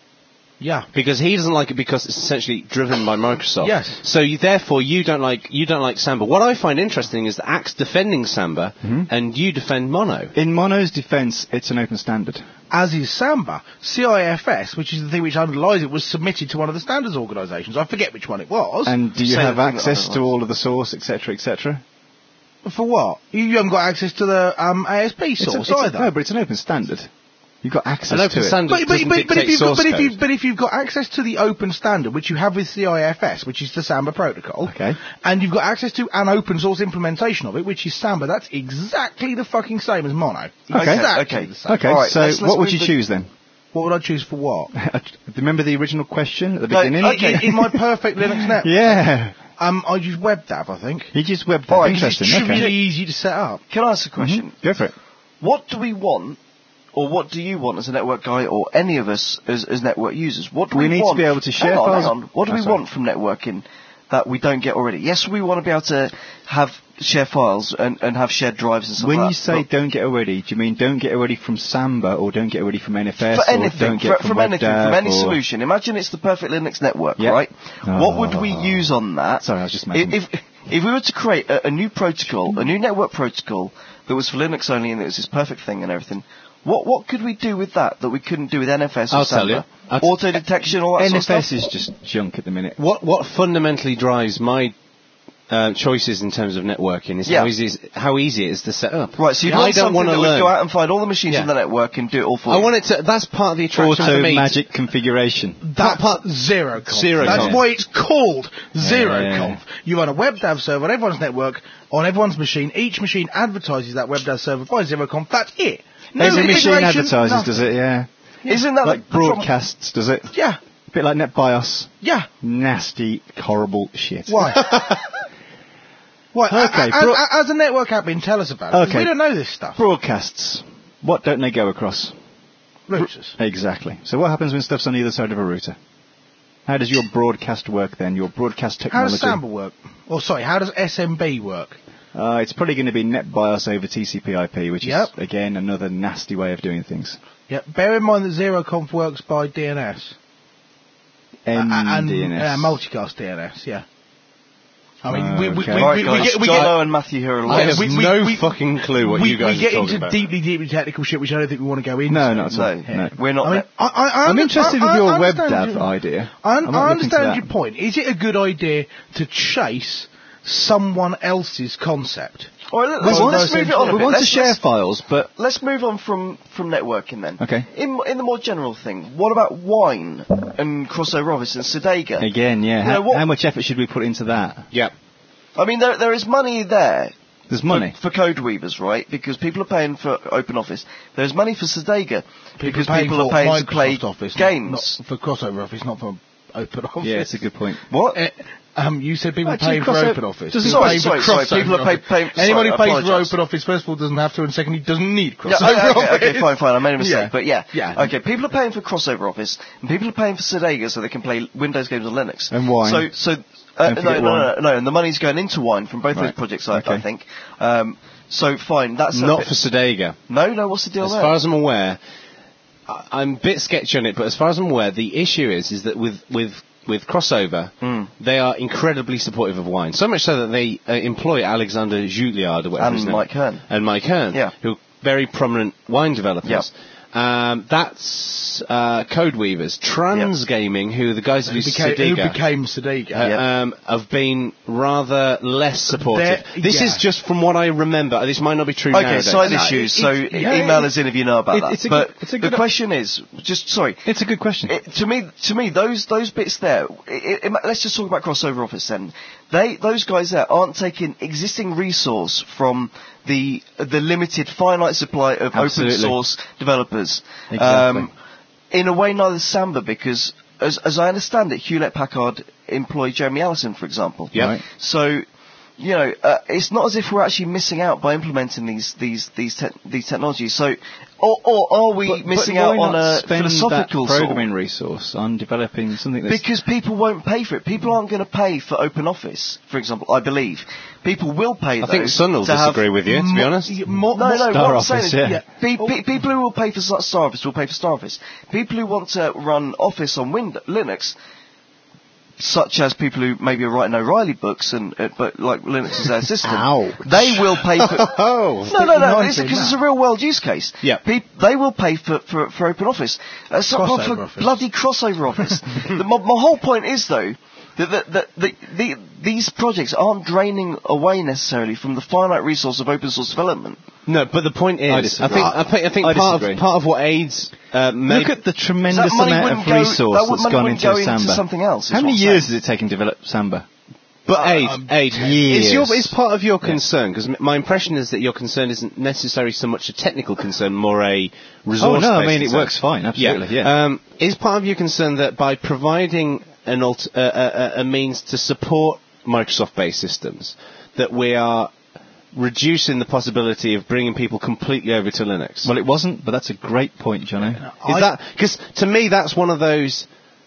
Yeah. Because he doesn't like it because it's essentially driven by Microsoft. Yes. So you, therefore you don't like you don't like Samba. What I find interesting is that A C's defending Samba and you defend Mono. In Mono's defense, it's an open standard. As is Samba. C I F S, which is the thing which underlies it, was submitted to one of the standards organisations. I forget which one it was. And do you Say have the thing that access I to don't all of the source, et cetera, et cetera? For what? You, you haven't got access to the um, A S P It's a- source it's a- either. no, but it's an open standard. You've got access An open to it. standard But, but, doesn't but, but, dictate if you've got, source but, if you, code. but if you've got access to the open standard, which you have with C I F S, which is the Samba protocol, Okay. and you've got access to an open source implementation of it, which is Samba, that's exactly the fucking same as Mono. Okay, Exactly okay. the same. Okay, All right, so let's- let's what would move you the- choose then? What would I choose for what? Remember the original question at the No, beginning? okay. in, in my perfect Linux network, Yeah. um, I use WebDAV, I think. He just webbed All that. right, Interesting. It's Okay. really easy to set up. Can I ask a question? Go for it. What do we want, or what do you want as a network guy, or any of us as, as network users? What do We we, need to want? be able to share hang on, files- hang on. What do Oh, we sorry. want from networking that we don't get already? Yes, we want to be able to have share files and, and have shared drives and stuff When like you that. say But don't get already, do you mean don't get already from Samba or don't get already from N F S for or anything, don't for, get from, from, anything, WebDAV from any or- solution. Imagine it's the perfect Linux network, Yeah. right? What would we Oh. use on that? Sorry, I was just I- making- If, if we were to create a, a new protocol, a new network protocol that was for Linux only and it was this perfect thing and everything, what what could we do with that that we couldn't do with N F S or I'll tell Samba? you. I'll t- Auto detection, all that N sort F of S stuff. is just junk at the minute. What what fundamentally drives my uh, choices in terms of networking is Yeah. how easy is, how easy it is to set up. Right, so you I want don't something want that to would learn. go out and find all the machines Yeah. in the network and do it all for I you. want it to. That's part of the attraction Auto for me. magic configuration. That's part- zero conf. Zero That's conf. why it's called zero Yeah. conf. You run a WebDAV server on everyone's network, on everyone's machine. Each machine advertises that WebDAV server by zero conf. That's it. No Every machine configuration, advertises, nothing. does it? Yeah. Isn't that Like the problem? broadcasts, does it? Yeah, A bit like NetBIOS. yeah. Nasty, horrible shit. Why? Why? Okay, a- a- bro- a- as a network admin, tell us about it. 'cause Okay. We don't know this stuff. Broadcasts. What don't they go across? Routers. Exactly. So what happens when stuff's on either side of a router? How does your broadcast work then? Your broadcast How technology? does Samba work? Or sorry, how does S M B work? Uh, it's probably going to be NetBIOS over T C P I P, which Yep. is, again, another nasty way of doing things. Yeah. Bear in mind that zero conf works by D N S. M and D N S. Uh, multicast D N S. Yeah. I mean, we, we, Okay. we, Right, we, we guys, get we get Jono and Matthew here are I live. have we- we- no we- fucking clue what we, you guys we get are talking into about. deeply, deeply technical shit, which I don't think we want to go into. No, not at all. No, No. we're not. I mean, I, I, I I'm under- interested I- with I your understand WebDAV your- idea. I, I'm not I looking into understand that. your point. Is it a good idea to chase someone else's concept? All right, let- We let's, want let's those move it on. a We bit. want to Let's- share let's- files, but Let's move on from, from networking then. Okay. In in the more general thing, what about Wine and Crossover Office and Sedega? again, yeah. You How, know, what- how much effort should we put into that? Yeah. I mean, there there is money there. There's money. For, for code weavers, right? Because people are paying for OpenOffice. There's money for Sedega because paying people are for paying Microsoft to play Office, games. not, not for crossover Office, not for Open Office. Yeah, it's a good point. What? Uh, um, you said people are Actually, paying for crossover- Open Office. does it- People are sorry, paying for sorry, sorry, crossover people are pay- Office. paying- sorry, Anybody I who pays for apologise. Open Office, first of all, doesn't have to, and secondly, doesn't need Yeah, crossover okay, okay, Office. okay, fine, fine. I made a mistake, Yeah. but yeah, Yeah. Okay, people are paying for Crossover Office, and people are paying for Sedega so they can play Windows games on Linux. And Wine. So, so uh, Don't no, forget no, no, Wine. no, no, and the money's going into Wine from both those Right. projects, I, I Okay. think. Um, so fine, that's a Not bit- for Sedega. no, no. What's the deal As there? far as I'm aware, I, I'm a bit sketchy on it, but as far as I'm aware, the issue is is that with with with Crossover, Mm. they are incredibly supportive of wine. So much so that they uh, employ Alexander Juilliard or whatever And his name Mike Hearn. and Mike Hearn, Yeah. who are very prominent wine developers. Yep. Um, that's uh, Code Weavers. Trans Gaming, who the guys who Who do became, who Sediga, became Sediga. uh, Yep. um, have been rather less supportive. They're- This yeah. is just from what I remember. This might not be true Okay, nowadays. side No, issues. it- So it- e- yeah, email it- us in if you know about it- that. it's a but good- it's a the good- question is, just sorry, It's a good question. It, to me, to me, those those bits there. It, it, let's just talk about Crossover Office then. They those guys there aren't taking existing resource from the the limited finite supply of Absolutely. open source developers. Exactly. Um, in a way, neither Samba, because as as I understand it, Hewlett Packard employed Jeremy Allison, for example. Yeah. Right. So, you know, uh, it's not as if we're actually missing out by implementing these these these te- these technologies. So, or, or are we But- missing but out why on not a spend philosophical that sort of- programming resource on developing something that's Because people won't pay for it. People aren't going to pay for Open Office, for example. I believe people will pay. I think though, Sun will to have disagree with you, to be mo- honest. y- more- No, no. Star what I'm Office, saying is, yeah. pe- pe- people who will pay for Star Star Office will pay for Star Office. People who want to run Office on Windows, Linux, such as people who maybe are writing O'Reilly books and uh, but like Linux is their system, Ouch. they will pay for. Oh, No, no, no, Nice because in it's that. a real world use case. Yeah. Pe- they will pay for, for, for Open Office. Uh, so- Crossover for Office. bloody crossover office. the, my, my whole point is, though, that, that, that the, the, these projects aren't draining away necessarily from the finite resource of open source development. No, but the point I is, disagree. I think, I think, I think I part disagree. of part of what aids uh, made Look at the tremendous That money amount wouldn't of go- resource that would- that's money gone wouldn't into go into Samba. something else, is How many what I'm years saying. has it taken to develop Samba? But Uh, aid, um, aid, years. It's, your, it's part of your concern because my impression is that your concern isn't necessarily so much a technical concern, more a resource. Oh no, I mean it works fine. Absolutely, yeah. Um, is part of your concern that by providing an alt- uh, uh, a means to support Microsoft-based systems, that we are reducing the possibility of bringing people completely over to Linux? Well, it wasn't, but that's a great point, Jono. Is I- that because to me that's one of those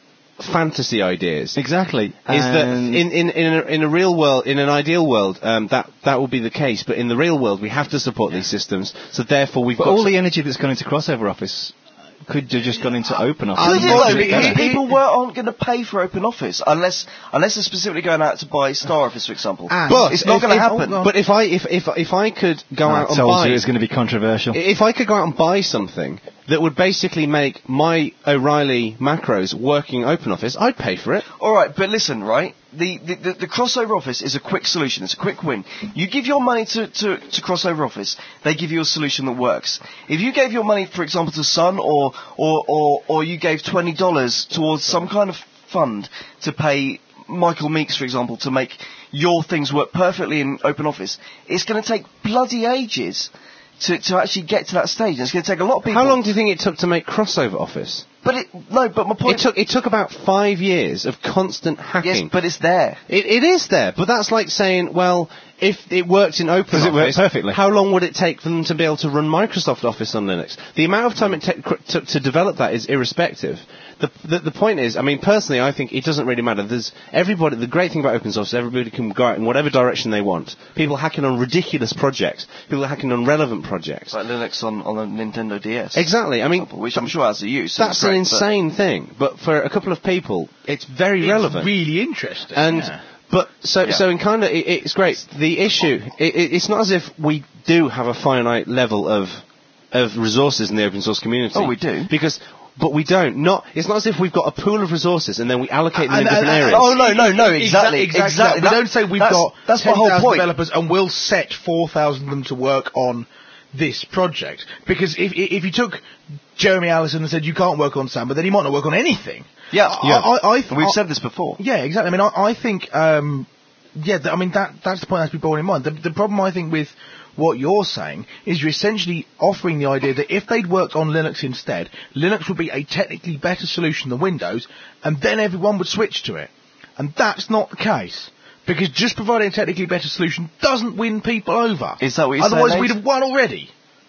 fantasy ideas? Exactly. Is that And- in in in a, in a real world, in an ideal world, um, that that will be the case. But in the real world, we have to support these systems. So therefore, we've But got all to- the energy that's gone into Crossover Office could have just gone into Open Office. Could it, though? Unfortunately, Because he- he- people were, aren't going to pay for Open Office unless unless they're specifically going out to buy Star Office, for example. And- But it's not if- going to if- happen. But if I if if if I could go I out and told buy, you it was going to be controversial. if I could go out and buy something that would basically make my O'Reilly macros working OpenOffice, I'd pay for it. All right, but listen, right? The, the, the, the crossover office is a quick solution. It's a quick win. You give your money to, to, to crossover office, they give you a solution that works. If you gave your money, for example, to Sun, or or or, or you gave twenty dollars towards some kind of fund to pay Michael Meeks, for example, to make your things work perfectly in open office, it's going to take bloody ages to, to actually get to that stage. And it's going to take a lot of people. How long do you think it took to make crossover Office? But it, no, but my point. It took it took about five years of constant hacking. Yes, but it's there. It, it is there, but that's like saying, well, if it worked in OpenOffice, Does it work perfectly? how long would it take for them to be able to run Microsoft Office on Linux? The amount of time it te- cr- took to develop that is irrespective. The, the the point is, I mean, personally, I think it doesn't really matter. There's everybody. The great thing about open source is everybody can go out in whatever direction they want. People hacking on ridiculous projects. People hacking on relevant projects. Like Linux on, on a Nintendo D S. Exactly. I mean, which I'm sure has a use. so that's it's an great, insane thing, but for a couple of people, it's very It's relevant. really interesting. And yeah. but so Yeah. so in kind of it, it's great. The issue it, it, it's not as if we do have a finite level of of resources in the open source community. Oh, we do. Because but we don't. Not it's not as if we've got a pool of resources and then we allocate them in And- different and- areas. Oh, no, no, no, exactly, Exactly. exactly. We That- don't say we've that's- got that's my ten whole thousand point. developers and we'll set four thousand of them to work on this project. Because if if you took Jeremy Allison and said you can't work on Samba, then he might not work on anything. Yeah, I, yeah. I, I, And we've I- said this before. Yeah, exactly. I mean, I, I think, um, yeah, th- I mean, that that's the point that has to be borne in mind. The, the problem, I think, with what you're saying is you're essentially offering the idea that if they'd worked on Linux instead, Linux would be a technically better solution than Windows, and then everyone would switch to it. And that's not the case. Because just providing a technically better solution doesn't win people over. Is that what you're Otherwise, saying, we'd Nate? have won already.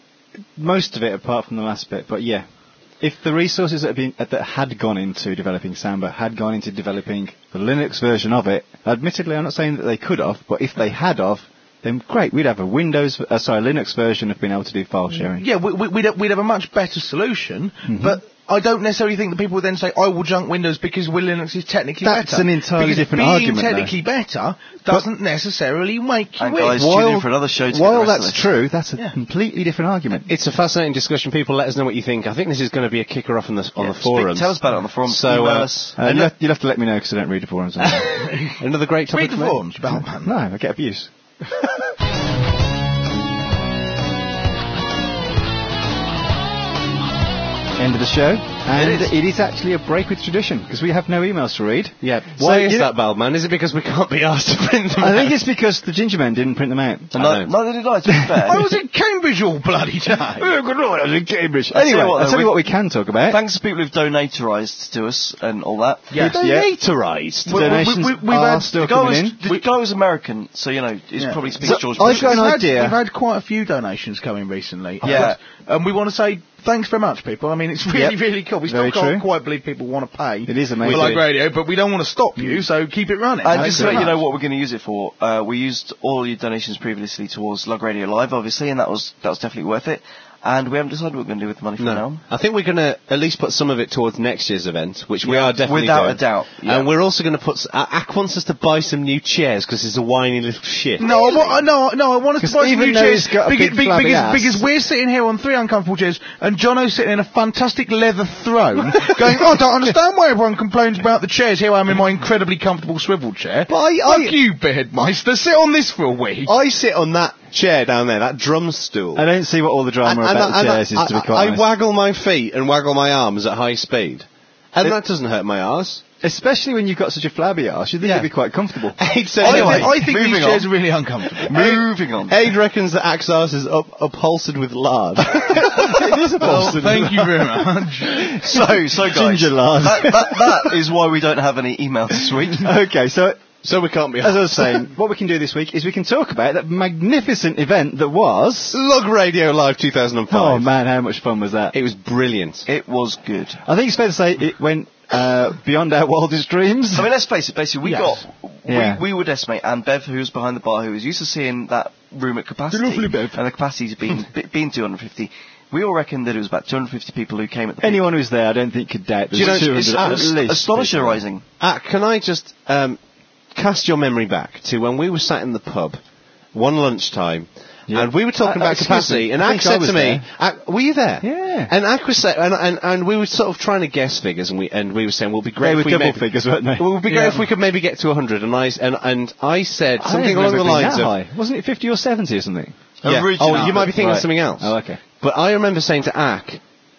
Most of it, apart from the last bit, but yeah. If the resources that, have been, that had gone into developing Samba had gone into developing the Linux version of it, admittedly I'm not saying that they could have, but if they had of, then great, we'd have a Windows, uh, sorry, Linux version of being able to do file sharing. Yeah, we, we, we'd, have, we'd have a much better solution, Mhm. but I don't necessarily think that people would then say, I will junk Windows because Linux is technically That's better. an entirely because different being argument, though. technically better doesn't necessarily make you And win. guys, tune in for another show to get the While rest of that's this. true, that's a Yeah. completely different argument. It's a fascinating discussion. People, let us know what you think. I think this is going to be a kicker off on the on Yeah, the forums. speak- tell us about it on the forums. So, Email uh, us. Uh, you'll, have, you'll have to let me know because I don't read the forums. another great topic. Read the for me. forums, Batman. No, I get abuse. End of the show, and It is. it is actually a break with tradition because we have no emails to read. Yeah. So, Why you is know- that, Baldman? Is it because we can't be asked to print them? I out? think it's because the ginger men didn't print them out. And no, neither did I, to be fair. I was in Cambridge all bloody time. Oh, good lord, I was in Cambridge. I'll tell you Anyway, what, I'll though, tell you we- what we can talk about. Thanks to people who've donatorised to us and all that. Yes. Yeah. Donatorised. The donations we- we- we've are had- still The guy, coming was, in. the guy was American, so, you know, he Yeah. probably speaks So, George I've Bush. got an We've had- idea. We've had quite a few donations coming recently. Yeah. And we want to say thanks very much, people. I mean, it's really, Yep. really cool. We still Very can't true. quite believe people want to pay. It is amazing. For like radio, but we don't want to stop you, so keep it running. And Thanks just to let very you know much. what we're going to use it for, uh, we used all your donations previously towards Lug Radio Live, obviously, and that was that was definitely worth it. And we haven't decided what we're going to do with the money from now No. on. I think we're going to at least put some of it towards next year's event, which we Yeah, are definitely without doing. a doubt, yeah. And we're also going to put... S- uh, Ack wants us to buy some new chairs because he's a whiny little shit. No, I wa- no, no, I want us to 'Cause buy some even new though chairs he's got a because, big be- flabby because, ass. because we're sitting here on three uncomfortable chairs and Jono's sitting in a fantastic leather throne going, oh, I don't understand why everyone complains about the chairs. Here I am in my incredibly comfortable swivel chair. But I- Fuck I- you, Beardmeister. Sit on this for a week. I sit on that chair down there, that drum stool. I don't see what all the drama And- and about I- the and I- chairs is, to be I, quite I honest. waggle my feet and waggle my arms at high speed. And It- that doesn't hurt my arse. Especially when you've got such a flabby arse, you'd think Yeah. it'd be quite comfortable. Aid said, I, Anyway, think, I think moving these chairs on. are really uncomfortable. Moving on. Aid reckons that Ack's arse is up, upholstered with lard. It is Well, upholstered. thank you very much. So, so guys, Ginger lard. that, that, that is why we don't have any emails this week. Okay, so So we can't be as I was saying, what we can do this week is we can talk about that magnificent event that was. Lug Radio Live two thousand five. Oh man, how much fun was that? It was brilliant. It was good. I think it's fair to say it went uh, beyond our wildest dreams. I mean, let's face it, basically, we Yes. got, Yeah. we, we would estimate, and Bev, who was behind the bar, who was used to seeing that room at capacity, Lovely Bev. and the capacity being, be- being two hundred fifty, we all reckon that it was about two hundred fifty people who came at the Anyone who's there, I don't think could doubt. Do you know, there's it's two hundred abs- at least Astonishing people. rising. Ack, can I just um, cast your memory back to when we were sat in the pub one lunchtime, Yeah. and we were talking Uh, about excuse capacity, me, and I Ack think I said was to me, there. Ack, were you there? Yeah. And Ack was saying, and, and, and we were sort of trying to guess figures, and we and we were saying, well, it'd be great They if were we double maybe, figures, weren't they? Well, it would be great Yeah. if we could maybe get to one hundred, and I, s- and, and I said I something don't along the remember it being lines that of... high. Wasn't it fifty or seventy or something? Yeah. Original. Oh, you might be thinking Right. of something else. Oh, okay. But I remember saying to Ack,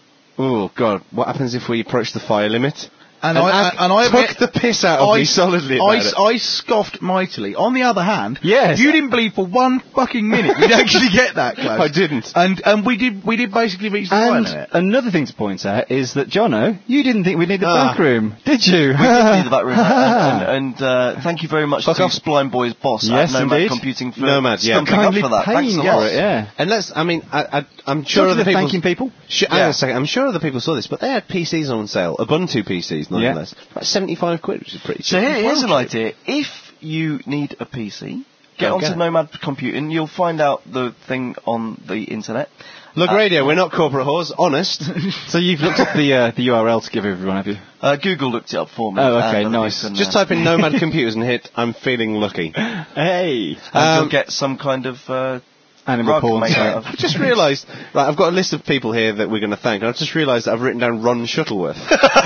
oh, God, what happens if we approach the fire limit? And, And I, Ack and I took the piss out of I, me solidly I, about it. I scoffed mightily. On the other hand, Yes. you didn't believe for one fucking minute we'd actually get that close. I didn't. And and we did we did basically reach the fire And limit. another thing to point out is that Jono, you didn't think we'd need the Ah. back room, did you? We did need the back room. and and uh, thank you very much Fuck to off. Spline Boy's boss Yes, at Nomad indeed. Computing for Nomad, yeah. stumping up Kindly for that. Thanks paying a for lot. it, yeah. And let's, I mean, I, I, I'm sure Talking other of people... thanking people. Sh- hang on Yeah. a second. I'm sure other people saw this, but they had P Cs on sale. Ubuntu P Cs, nonetheless. About seventy-five quid, which is pretty cheap. So here, here's an Well, idea. If you need a P C, get Go onto get it. Nomad Computing. You'll find out the thing on the internet. Look, Uh, radio, we're not corporate whores, honest. So you've looked up the uh, the U R L to give everyone, have you? Uh, Google looked it up for me. Oh, okay, and other nice. people can, Just uh, type in Nomad Computers and hit I'm feeling lucky. Hey, and um, you'll get some kind of uh, animal rug porn. made sorry. out of. I've just realised, right, I've got a list of people here that we're going to thank, and I've just realised that I've written down Ron Shuttleworth.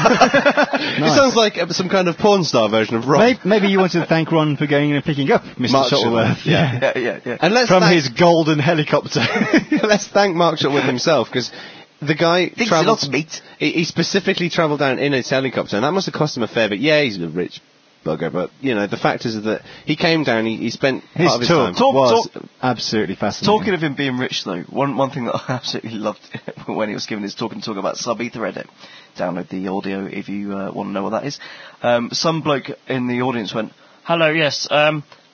It sounds like uh, some kind of porn star version of Ron. Maybe, maybe you wanted to thank Ron for going in and picking up Mister Mark Shuttleworth. Shuttleworth, yeah. Yeah, yeah, yeah. And let's From thank, his golden helicopter. let's thank Mark Shuttleworth himself, because the guy Thinks a travelled... lot of meat. He, he specifically travelled down in his helicopter, and that must have cost him a fair bit. Yeah, he's a rich bugger, but, you know, the fact is that he came down, he, he spent His part of his tour time... Talk- was talk- absolutely fascinating. Talking of him being rich, though, one one thing that I absolutely loved when he was giving his talk and talk about Sub Ethernet. Download the audio if you uh, want to know what that is. Um, some bloke in the audience went, "Hello, yes. Um,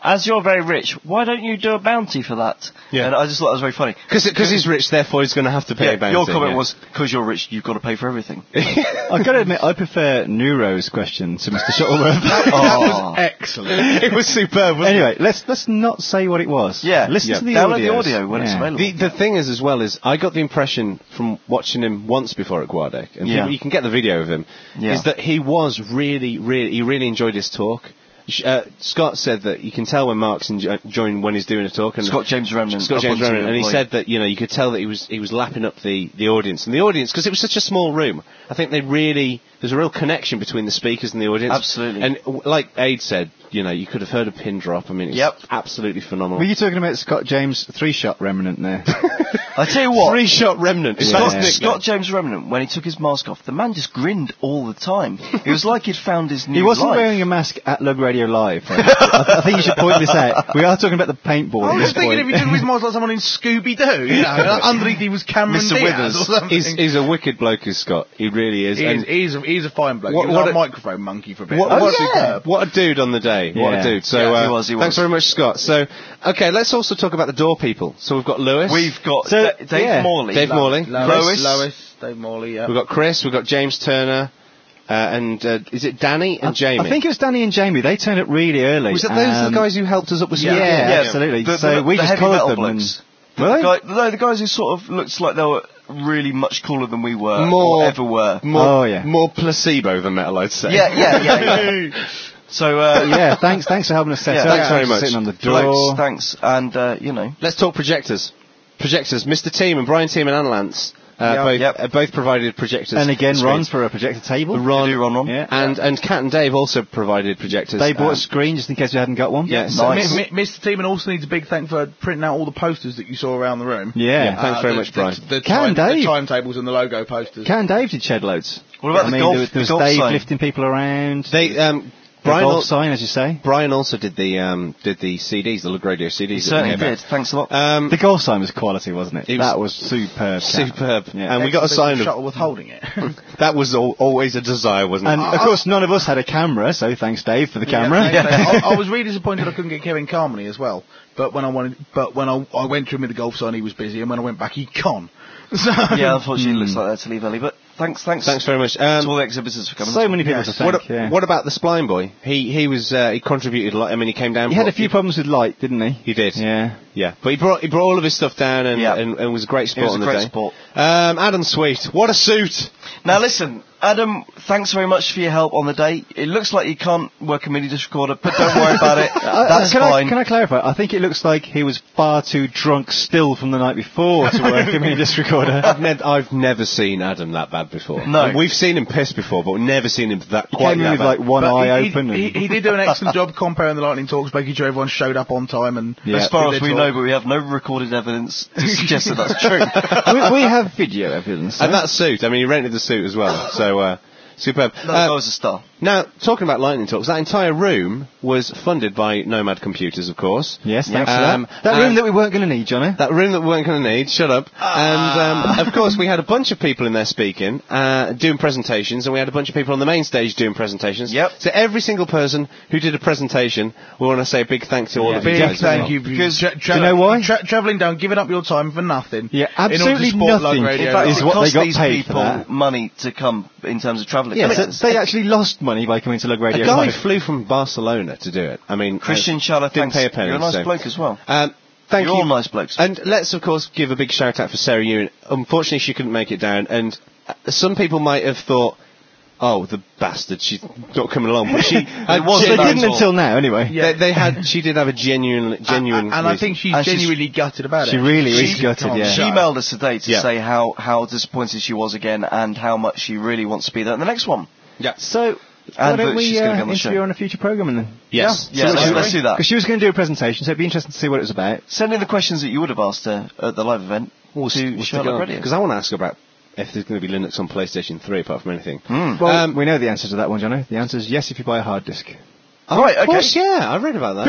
as you're very rich, why don't you do a bounty for that? Yeah. And I just thought that was very funny. Because he's rich, therefore he's going to have to pay Yeah, a bounty. your comment yeah. was, because you're rich, you've got to pay for everything. I've got to admit, I prefer Neuro's question to Mister Shuttleworth. That was excellent. It was superb, wasn't Anyway, let's let's not say what it was. Yeah. Listen Yeah. to the Download audio. the audio when it's available. The, the thing is, as well, is I got the impression from watching him once before at Guardec, and Yeah. you can get the video of him, Yeah. is that he was really, really, he really enjoyed his talk. Sh- Uh, Scott said that you can tell when Mark's enjo- enjoying when he's doing a talk, and Scott James Remnant. Scott up James onto Remnant, and he Lloyd. said that you know you could tell that he was he was lapping up the, the audience, and the audience, because it was such a small room, I think they really there's a real connection between the speakers and the audience. Absolutely. And w- like Aid said, you know, you could have heard a pin drop. I mean, it's Yep. absolutely phenomenal. Were you talking about Scott James three-shot remnant there? I tell you what, Three shot remnant. Is Yeah. that Scott, his nickname? Scott James Remnant, when he took his mask off, the man just grinned all the time. It was like he'd found his new He wasn't life. wearing a mask at Lug Radio Live. though. I, I think you should point this out. We are talking about the paintball I at was this just thinking point. if he did his miles like someone in Scooby Doo, you know, underneath he was Cameron Mister Diaz Withers. or something. He's, he's a wicked bloke, is Scott. He really is. He is, And he's, a, he's a fine bloke. What- He was what our a- microphone monkey for a bit. What, That was what, superb. what a dude on the day. What Yeah. a dude. So, Yeah, uh, he was, he thanks was. very much, Scott. So, okay, let's also talk about the door people. So we've got Lewis. We've got So, Da- Dave yeah. Morley. Dave Morley. Lois, Chris. Lois, Dave Morley, yeah. We've got Chris. We've got James Turner. Uh, and uh, is it Danny and I, Jamie? I think it was Danny and Jamie. They turned up really early. Was it those um, the guys who helped us up with Yeah, some- yeah, absolutely. The, so the, we the just heavy collared metal them. blokes. And, The, were they? guy, no, the guys who sort of looked like they were really much cooler than we were, More- or ever were. More, Oh, yeah. more placebo than metal, I'd say. Yeah, yeah, yeah. yeah. So, uh, yeah, thanks, thanks for helping us set Yeah, up. thanks very much. Sitting on the blokes, door. thanks, and uh, you know, Let's talk projectors. Projectors. Mister Team and Brian Team and Anna Lance uh, Yep, both, yep. uh, both provided projectors. And again, for Ron screens. for a projector table. Ron, You do, Ron, Ron. Yeah. and and Kat and Dave also provided projectors. They bought um, a screen just in case we hadn't got one. Yeah, So Nice. Mi- Mi- Mister Teeman also needs a big thank for printing out all the posters that you saw around the room. Yeah. Yeah, thanks very the, much, Brian. The, the, Can time, the Dave. timetables and the logo posters. Cat and Dave did shed loads. What about I the mean, golf- There, was- there the was golf Dave sign? lifting people around. They um, the Brian golf al- sign, as you say. Brian also did the um, did the C Ds, the Lug Radio C Ds. he that we certainly gave out. did. Thanks a lot. Um, The golf sign was quality, wasn't it? It was that was superb. Cat. superb, Yeah. and we got a sign of Shuttleworth holding it. that was al- always a desire, wasn't And it? of course, none of us had a camera, so thanks, Dave, for the camera. Yeah, thanks, Dave. I, I was really disappointed I couldn't get Kevin Carmody as well. But when I wanted, but when I, I went to him with the golf sign, he was busy, and when I went back, he'd gone. So, Yeah, unfortunately, it looks like that to leave early. But thanks, thanks, Thanks very much. to Um, all the exhibitors for coming. So many people Yes. to thank. what, yeah. what about the Spline Boy? He he was uh, he contributed a lot. I mean, he came down. He had a brought- few problems with light, didn't he? He did. Yeah. Yeah, but he brought he brought all of his stuff down and Yeah. and, and was a great sport was on a the great day. sport. Um, Adam Sweet, what a suit! Now listen, Adam, thanks very much for your help on the day. It looks like you can't work a mini disc recorder, but don't worry about it. Uh, That's can fine. I, can I clarify? I think it looks like he was far too drunk still from the night before to work a mini disc recorder. I've, nev- I've never seen Adam that bad before. No. We've seen him pissed before, but we've never seen him that He quite came in that with bad. like one but eye he, open. He, and he, he did do an excellent job comparing the lightning talks, making sure everyone showed up on time and. Yeah. As far did as their we talk. know, but we have no recorded evidence to suggest that that's true. we, we have video evidence. And huh? that suit, I mean, he rented the suit as well, so uh, superb. That Uh, guy was a star. Now, talking about Lightning Talks, that entire room was funded by Nomad Computers, of course. Yes, thanks Um, for that. That and- room that we weren't going to need, Johnny. That room that we weren't going to need, shut up. And, um, of course, we had a bunch of people in there speaking, uh, doing presentations, and we had a bunch of people on the main stage doing presentations. Yep. So every single person who did a presentation, we want to say a big thank to all Yeah, of you Big guys. as thank well. you. Because- tra- do you know why? Tra- travelling down, giving up your time for nothing. Yeah, in order to absolutely support Lug nothing. Radio. In fact, is it what they cost got these paid for people that. money to come in terms of travelling. Yeah, I mean, so they actually lost money by coming to Lug Radio A guy Live. flew from Barcelona to do it. I mean, Christian uh, Schaller, didn't thanks. pay a penny. You're a nice so. bloke as well. Um, thank You're you. all nice blokes. And let's, of course, give a big shout out for Sarah Ewan. Unfortunately, she couldn't make it down, and uh, some people might have thought, oh, the bastard, she's not coming along. But she, uh, was They gen- about didn't all. until now, anyway. Yeah. they, they had, she did have a genuine, genuine. and, and I reason. think she's And she's- genuinely gutted about She it. really is She gutted, can't yeah. She shut up. emailed us today to Yeah. say how, how disappointed she was again and how much she really wants to be there in the next one. Yeah. So, why And don't that we she's gonna uh, be on the show. interview her on a future programme then? Yes. Yeah, let's, let's do that. Because she was going to do a presentation, so it'd be interesting to see what it was about. Send in the questions that you would have asked her at the live event to Charlotte Radio. Because I want to ask about if there's going to be Linux on PlayStation three, apart from anything. Mm. Well, Um, we know the answer to that one, Johnny. The answer is yes if you buy a hard disk. Oh, right, Of okay. course, yeah, I read about that.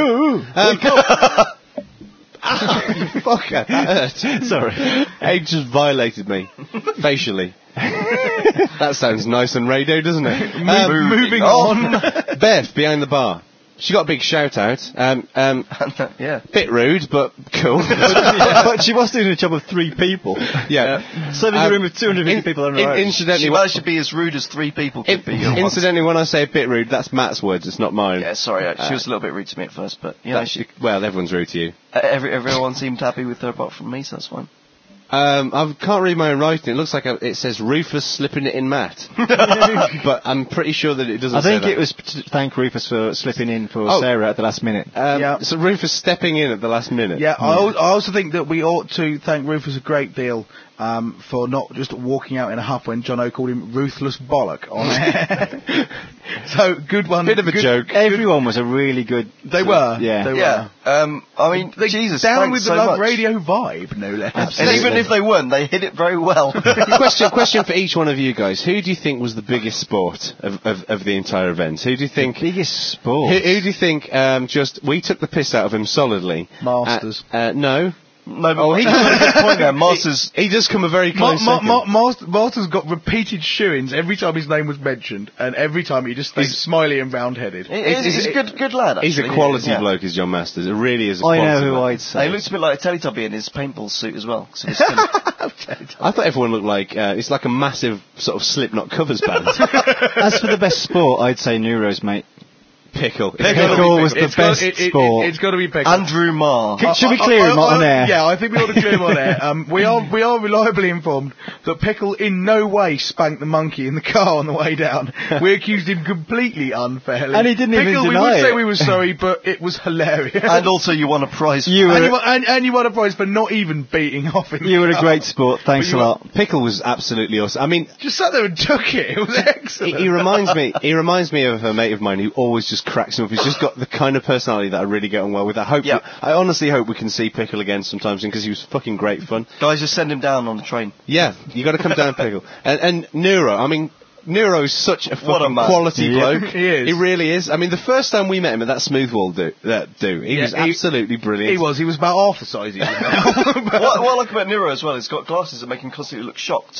Um, Fuck, that hurt. Sorry. Abe just violated me, facially. That sounds nice on radio, doesn't it? Um, Moving on. Bev, behind the bar. She got a big shout out. Um, um, yeah. Bit rude, but cool. But she was doing a job of three people. Yeah. Serving Um, a room with two hundred fifty in- people on her in- own. Incidentally, She what- managed to be as rude as three people could in- be. at once. incidentally, when I say a bit rude, that's Matt's words. It's not mine. Yeah, sorry. uh, She Uh, was a little bit rude to me at first, but you know, That's- she, well, everyone's rude to you. uh, every, everyone seemed happy with her apart from me, so that's fine. Um, I can't read my own writing. It looks like a, it says Rufus slipping it in Matt, but I'm pretty sure that it doesn't. I think say that. it was to thank Rufus for slipping in for Oh. Sarah at the last minute. Um, Yeah. So Rufus stepping in at the last minute. Yeah, I, al- I also think that we ought to thank Rufus a great deal um, for not just walking out in a huff when John O called him ruthless bollock on air. So good one. Bit of a good- joke. Everyone was a really good. They were. Yeah. They Yeah. were. Um, I mean, They Jesus, down thanks with the so Love much. Radio vibe, no less. And even if they weren't, they hit it very well. question, question for each one of you guys. Who do you think was the biggest sport of, of, of the entire event? Who do you think? Biggest sport. Who, who do you think? Um, just we took the piss out of him solidly. Masters. Uh, uh, no. No, but Oh, he- he got a good point there. Masters. He does come a very Ma- close Ma- second. Ma- Master- Master's got repeated shoo-ins every time his name was mentioned, and every time he just stays He's- smiley and round-headed. He- He's, he's a good, good lad. He's Actually. a quality Yeah. bloke, is John Masters. It really is a I quality know who bloke. I'd say. He looks a bit like a Teletubby in his paintball suit as well. 'cause of his skin. I thought everyone looked like, uh, it's like a massive sort of Slipknot covers band. As for the best sport, I'd say Neuro's mate. Pickle. Pickle was the It's got- best it- it- sport. It's got to be Pickle. Andrew Marr. Can- Should we clear him on air? Yeah, I think we ought to clear him on air. Um, we are we are reliably informed that Pickle in no way spanked the monkey in the car on the way down. We accused him completely unfairly. And he didn't even Pickle, we deny would say it. we were sorry, but it was hilarious. And also, you won a prize. You and, were you, won- and, and you won a prize for not even beating off in you the were a car. great sport. Thanks But a you lot. Pickle was absolutely awesome. I mean, Just sat there and took it. It was he, excellent. he reminds me. He reminds me of a mate of mine who always just cracks me up. He's just got the kind of personality that I really get on well with. I hope. Yeah. we- I honestly hope we can see Pickle again sometime soon because he was fucking great fun. Guys, just send him down on the train. Yeah, you got to come down, Pickle. And, and Neuro. I mean. Neuro's such a What a fucking man. quality Yeah. bloke. He is. He really is. I mean, the first time we met him at that Smoothwall do, that do, he Yeah, was he- absolutely brilliant. He was. He was about half the size he is now. what, what I like about Nero as well, he's got glasses that make him constantly look shocked.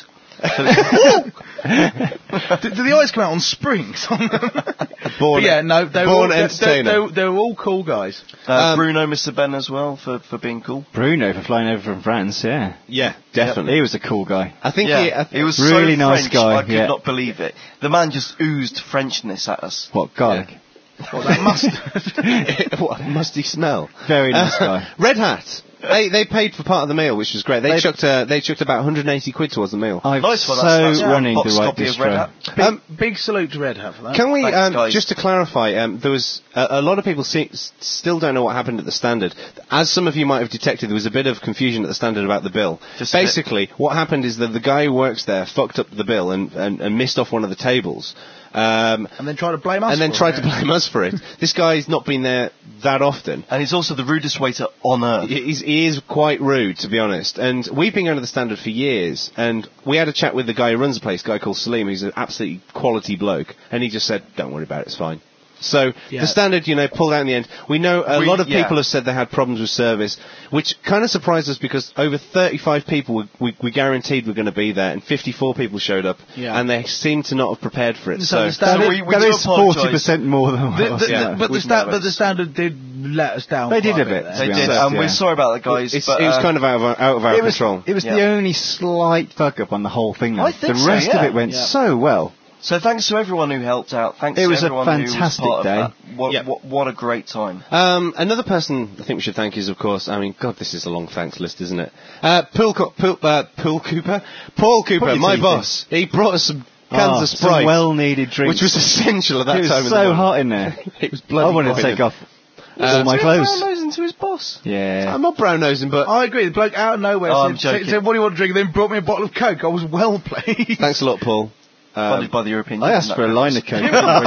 do, do the eyes come out on springs on them? Born, But yeah, no, they were, born all, they, they, entertainer. they, they were all cool guys. Uh, Um, Bruno, Mister Ben as well, for, for being cool. Bruno for flying over from France. Yeah, Yeah, definitely. he was a cool guy. I think Yeah, he, I he was Really so nice French, guy, I could yeah. not believe it. The man just oozed Frenchness at us. What garlic? What, that mustard. what a musty smell. Very nice Uh, guy. Red Hat. They they paid for part of the meal, which was great. They, They- chucked uh, they chucked about one hundred eighty quid towards the meal. I'm Nice one, so that's- that's running box the right copy of Red distro. Hat. Big, Um, big salute to Red Hat for that. Can we, Thanks, um, guys. just to clarify, um, there was a, a lot of people see, s- still don't know what happened at the Standard. As some of you might have detected, there was a bit of confusion at the Standard about the bill. Just a bit. Basically, what happened is that the guy who works there fucked up the bill and, and, and missed off one of the tables. Um, And then try to blame us. and then for tried it. to blame us for it. This guy's not been there that often. And he's also the rudest waiter on earth. He- He's, he is quite rude, to be honest. And we've been going to the Standard for years. And we had a chat with the guy who runs the place, a guy called Salim, who's an absolutely quality bloke. And he just said, "Don't worry about it, it's fine." So Yeah. the Standard, you know, pulled out in the end. We know a We- lot of yeah. people have said they had problems with service, which kind of surprised us because over thirty-five people we, we, we guaranteed were going to be there, and fifty-four people showed up, Yeah. and they seemed to not have prepared for it. So So, the Standard- So we, we That do is apologise. forty percent more than what The- was the- there. the- but, the We've sta- never- but the Standard did let us down. They did quite a bit, there. to They be did, honest, and yeah. we're sorry about that, guys. it's, but, it was uh, kind of out of our, out of our It was, control. it was Yeah. the only slight fuck up on the whole thing. Though. I think the so, rest of yeah. it went Yeah. so well. So thanks to everyone who helped out. Thanks It to was a everyone who was fantastic part day. of that. What, Yeah. what, what a great time. Um, another person I think we should thank is, of course, I mean, God, this is a long thanks list, isn't it? Uh, Pool, Co- Pool, uh, Pool Cooper? Paul Cooper, your my teeth boss. He brought us some cans Ah, of some Sprite, well-needed drinks. which was essential at that it was time. in the so morning. hot in there. It was bloody I wanted to hot. take off Uh, all my clothes. Brown to his boss. Yeah. I'm not brown nosing, but I agree. The bloke out of nowhere Oh, said, I'm joking. said, said, "What do you want to drink?" Then brought me a bottle of Coke. I was well pleased. thanks a lot, Paul. Funded Um, by the European I Union, asked that for a reference. line of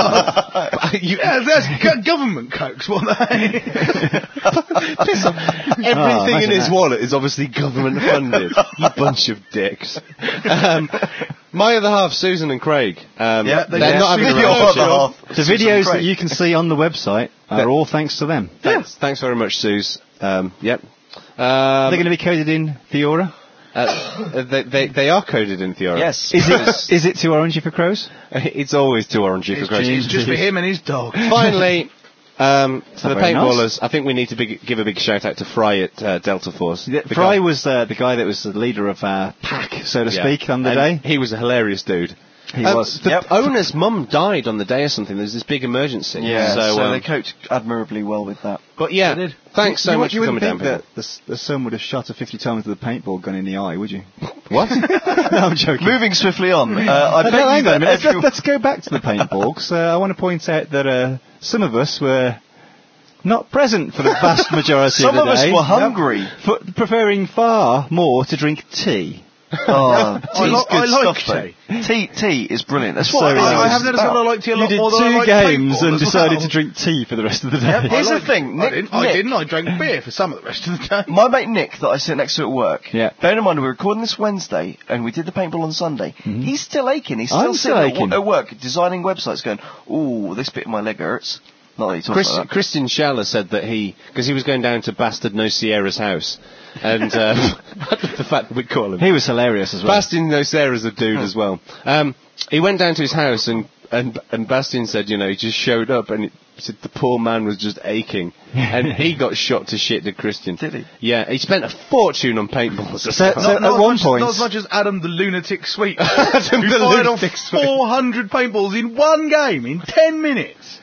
coke. you, Yeah, that's go- government Cokes, weren't they? piss off. Everything Oh, in imagine his that. wallet is obviously government funded. You bunch of dicks. Um, my other half, Susan and Craig. Um, Yeah, they- they're yeah. not having a Your relationship. other half, The Susan videos Craig. that you can see on the website are all thanks to them. Thanks, thanks very much, Suze. Um, yep. Um, Are they going to be coded in Theora? uh, they, they, they are coded in Theora. Yes. Is it is it too orangey for crows? It's always too orangey for It's Craig. just, it's just for him and his dog. Finally, Um, for the very paintballers, I think we need to big, give a big shout out to Fry at uh, Delta Force. Yeah, The Fry guy- was uh, the guy that was the leader of uh, Pack, so to Yeah. speak, on the And day. He was a hilarious dude. He Um, was. The Yep. owner's mum died on the day or something. There's this big emergency. Yeah, So, so, um, they coped admirably well with that. but yeah, They did. thanks so you, much you for coming wouldn't down. think that the, s- the son would have shot her fifty times with a paintball gun in the eye, would you? What? No, I'm joking. Moving swiftly on, uh, I No, bet you hang on a that minute. Let's, every- let's go back to the paintball, because uh, I want to point out that uh, some of us were not present for the vast majority Some of the of us day. were hungry. For, preferring far more to drink tea. Oh, I, tea's li- I good like stuff, tea. though. Tea, tea is brilliant. That's So what nice. I, I, I have noticed that I like tea a You lot did more than I two like games paintball and as decided well. to drink tea for the rest of the day. Here's I the like- thing, I Nick, didn't. I Nick- didn't. I drank beer for some of the rest of the day. My mate Nick, that I sit next to at work, Yeah. bear in mind we're recording this Wednesday and we did the paintball on Sunday. He's still aching. He's still I'm sitting still at, aching. wo- at work designing websites going, ooh, this bit of my leg hurts. Not that he talks Chris, like that. Christian Schaller said that he, because he was going down to Bastard No Sierra's house, and uh, the fact that we call him He was hilarious as well. Bastien No Sierra's a dude as well. Um, he went down to his house and and and Bastien said, you know, he just showed up and he said the poor man was just aching, and he got shot to shit. Did Christian? Did he? Yeah, he spent a fortune on paintballs. So- so- Not, at not as one much, point- not as much as Adam the lunatic sweep, Adam who the fired off lunatic sweep. four hundred paintballs in one game in ten minutes.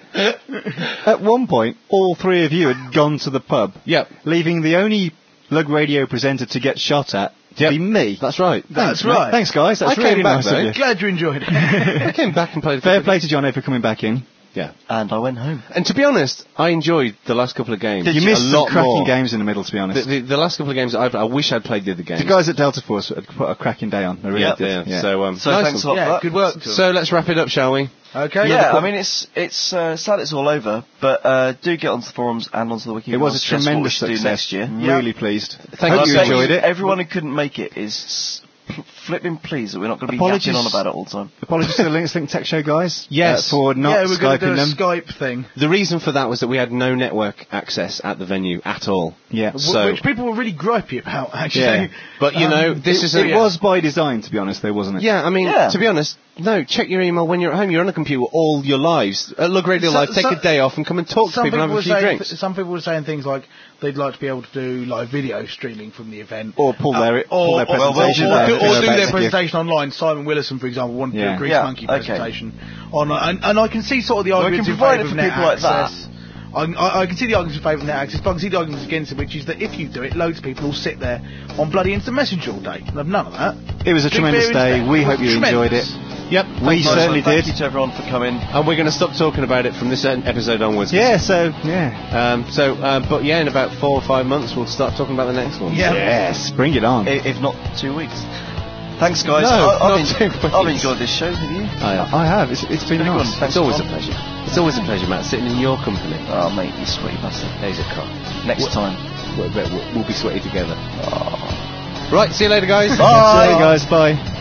At one point, all three of you had gone to the pub. Yep. Leaving the only Lug Radio presenter to get shot at to Yep. be me. That's right. That's mate. right. Thanks, guys. That's I really came back, nice though. of you. Glad you enjoyed it. I came back and played. a Fair couple play to Jono for coming back in. Yeah. And I went home. And to be honest, I enjoyed the last couple of games. You a missed lot some cracking more. games in the middle, to be The, honest. the, the last couple of games that I've I wish I'd played the other games. The guys at Delta Force had put a cracking day on. They really Yeah, did. yeah. So, um, So nice thanks a one. lot for yeah, that. good work. to So let's wrap it up, shall we? Okay. Yeah, I mean, it's it's uh, sad it's all over, but uh, do get onto the forums and onto the wiki. It was a Suggest what we tremendous should do success. next year. Really pleased. Thank And Hope I'll you say enjoyed it. Everyone who couldn't make it is s- flipping pleased that we're not going to be Apologies. yapping on about it all the time. Apologies to the Linux Link Tech Show guys. Yes. uh, for not yeah, we're going to do Skyping a them. Skype thing, The reason for that was that we had no network access at the venue at all. Yeah. w- So- which people were really gripey about, actually. Yeah. But you Um, know, this it is a, it was by design, to be honest, though, wasn't it? Yeah, I mean, Yeah. to be honest, no. Check your email when you're at home. You're on a computer all your lives. At Lug Radio So- Live, take so- a day off and come and talk to Some people people, and were have a few saying, drinks. some people were saying things like they'd like to be able to do live video streaming from the event. Or pull their, pull their or, or, presentation or, down, do, you know, or do their basically. presentation online. Simon Willison, for example, wanted to do Yeah. a Grease Yeah, Monkey okay. presentation on, and, and I can see sort of the we arguments can in provide favour it of for net people like that. access. I, I, I can see the arguments in favour of net access, but I can see the arguments against it, which is that if you do it, loads of people will sit there on bloody instant messenger all day. And I've none of that. It was a Drink tremendous beer day. instead. We It hope was you enjoyed it. tremendous. Yep. We Nice one. certainly Thank did. you to everyone for coming. And we're going to stop talking about it from this en- episode onwards. Yeah, so, yeah. Um, so, uh, but yeah, in about four or five months, we'll start talking about the next one. Yeah. Yes, bring it on. I- If not two weeks. Thanks, guys. No, I, I've, not en- two weeks. I've enjoyed this show. Have you? I, I have. It's, it's been Been a good nice. one. Thanks, it's always a Tom. pleasure. It's always a pleasure, Matt, sitting in your company. Oh, mate, you sweaty bastard. There's a cock. Next time. We'll, we'll, we'll be sweaty together. Right, see you later, guys. Bye. See you guys. Bye.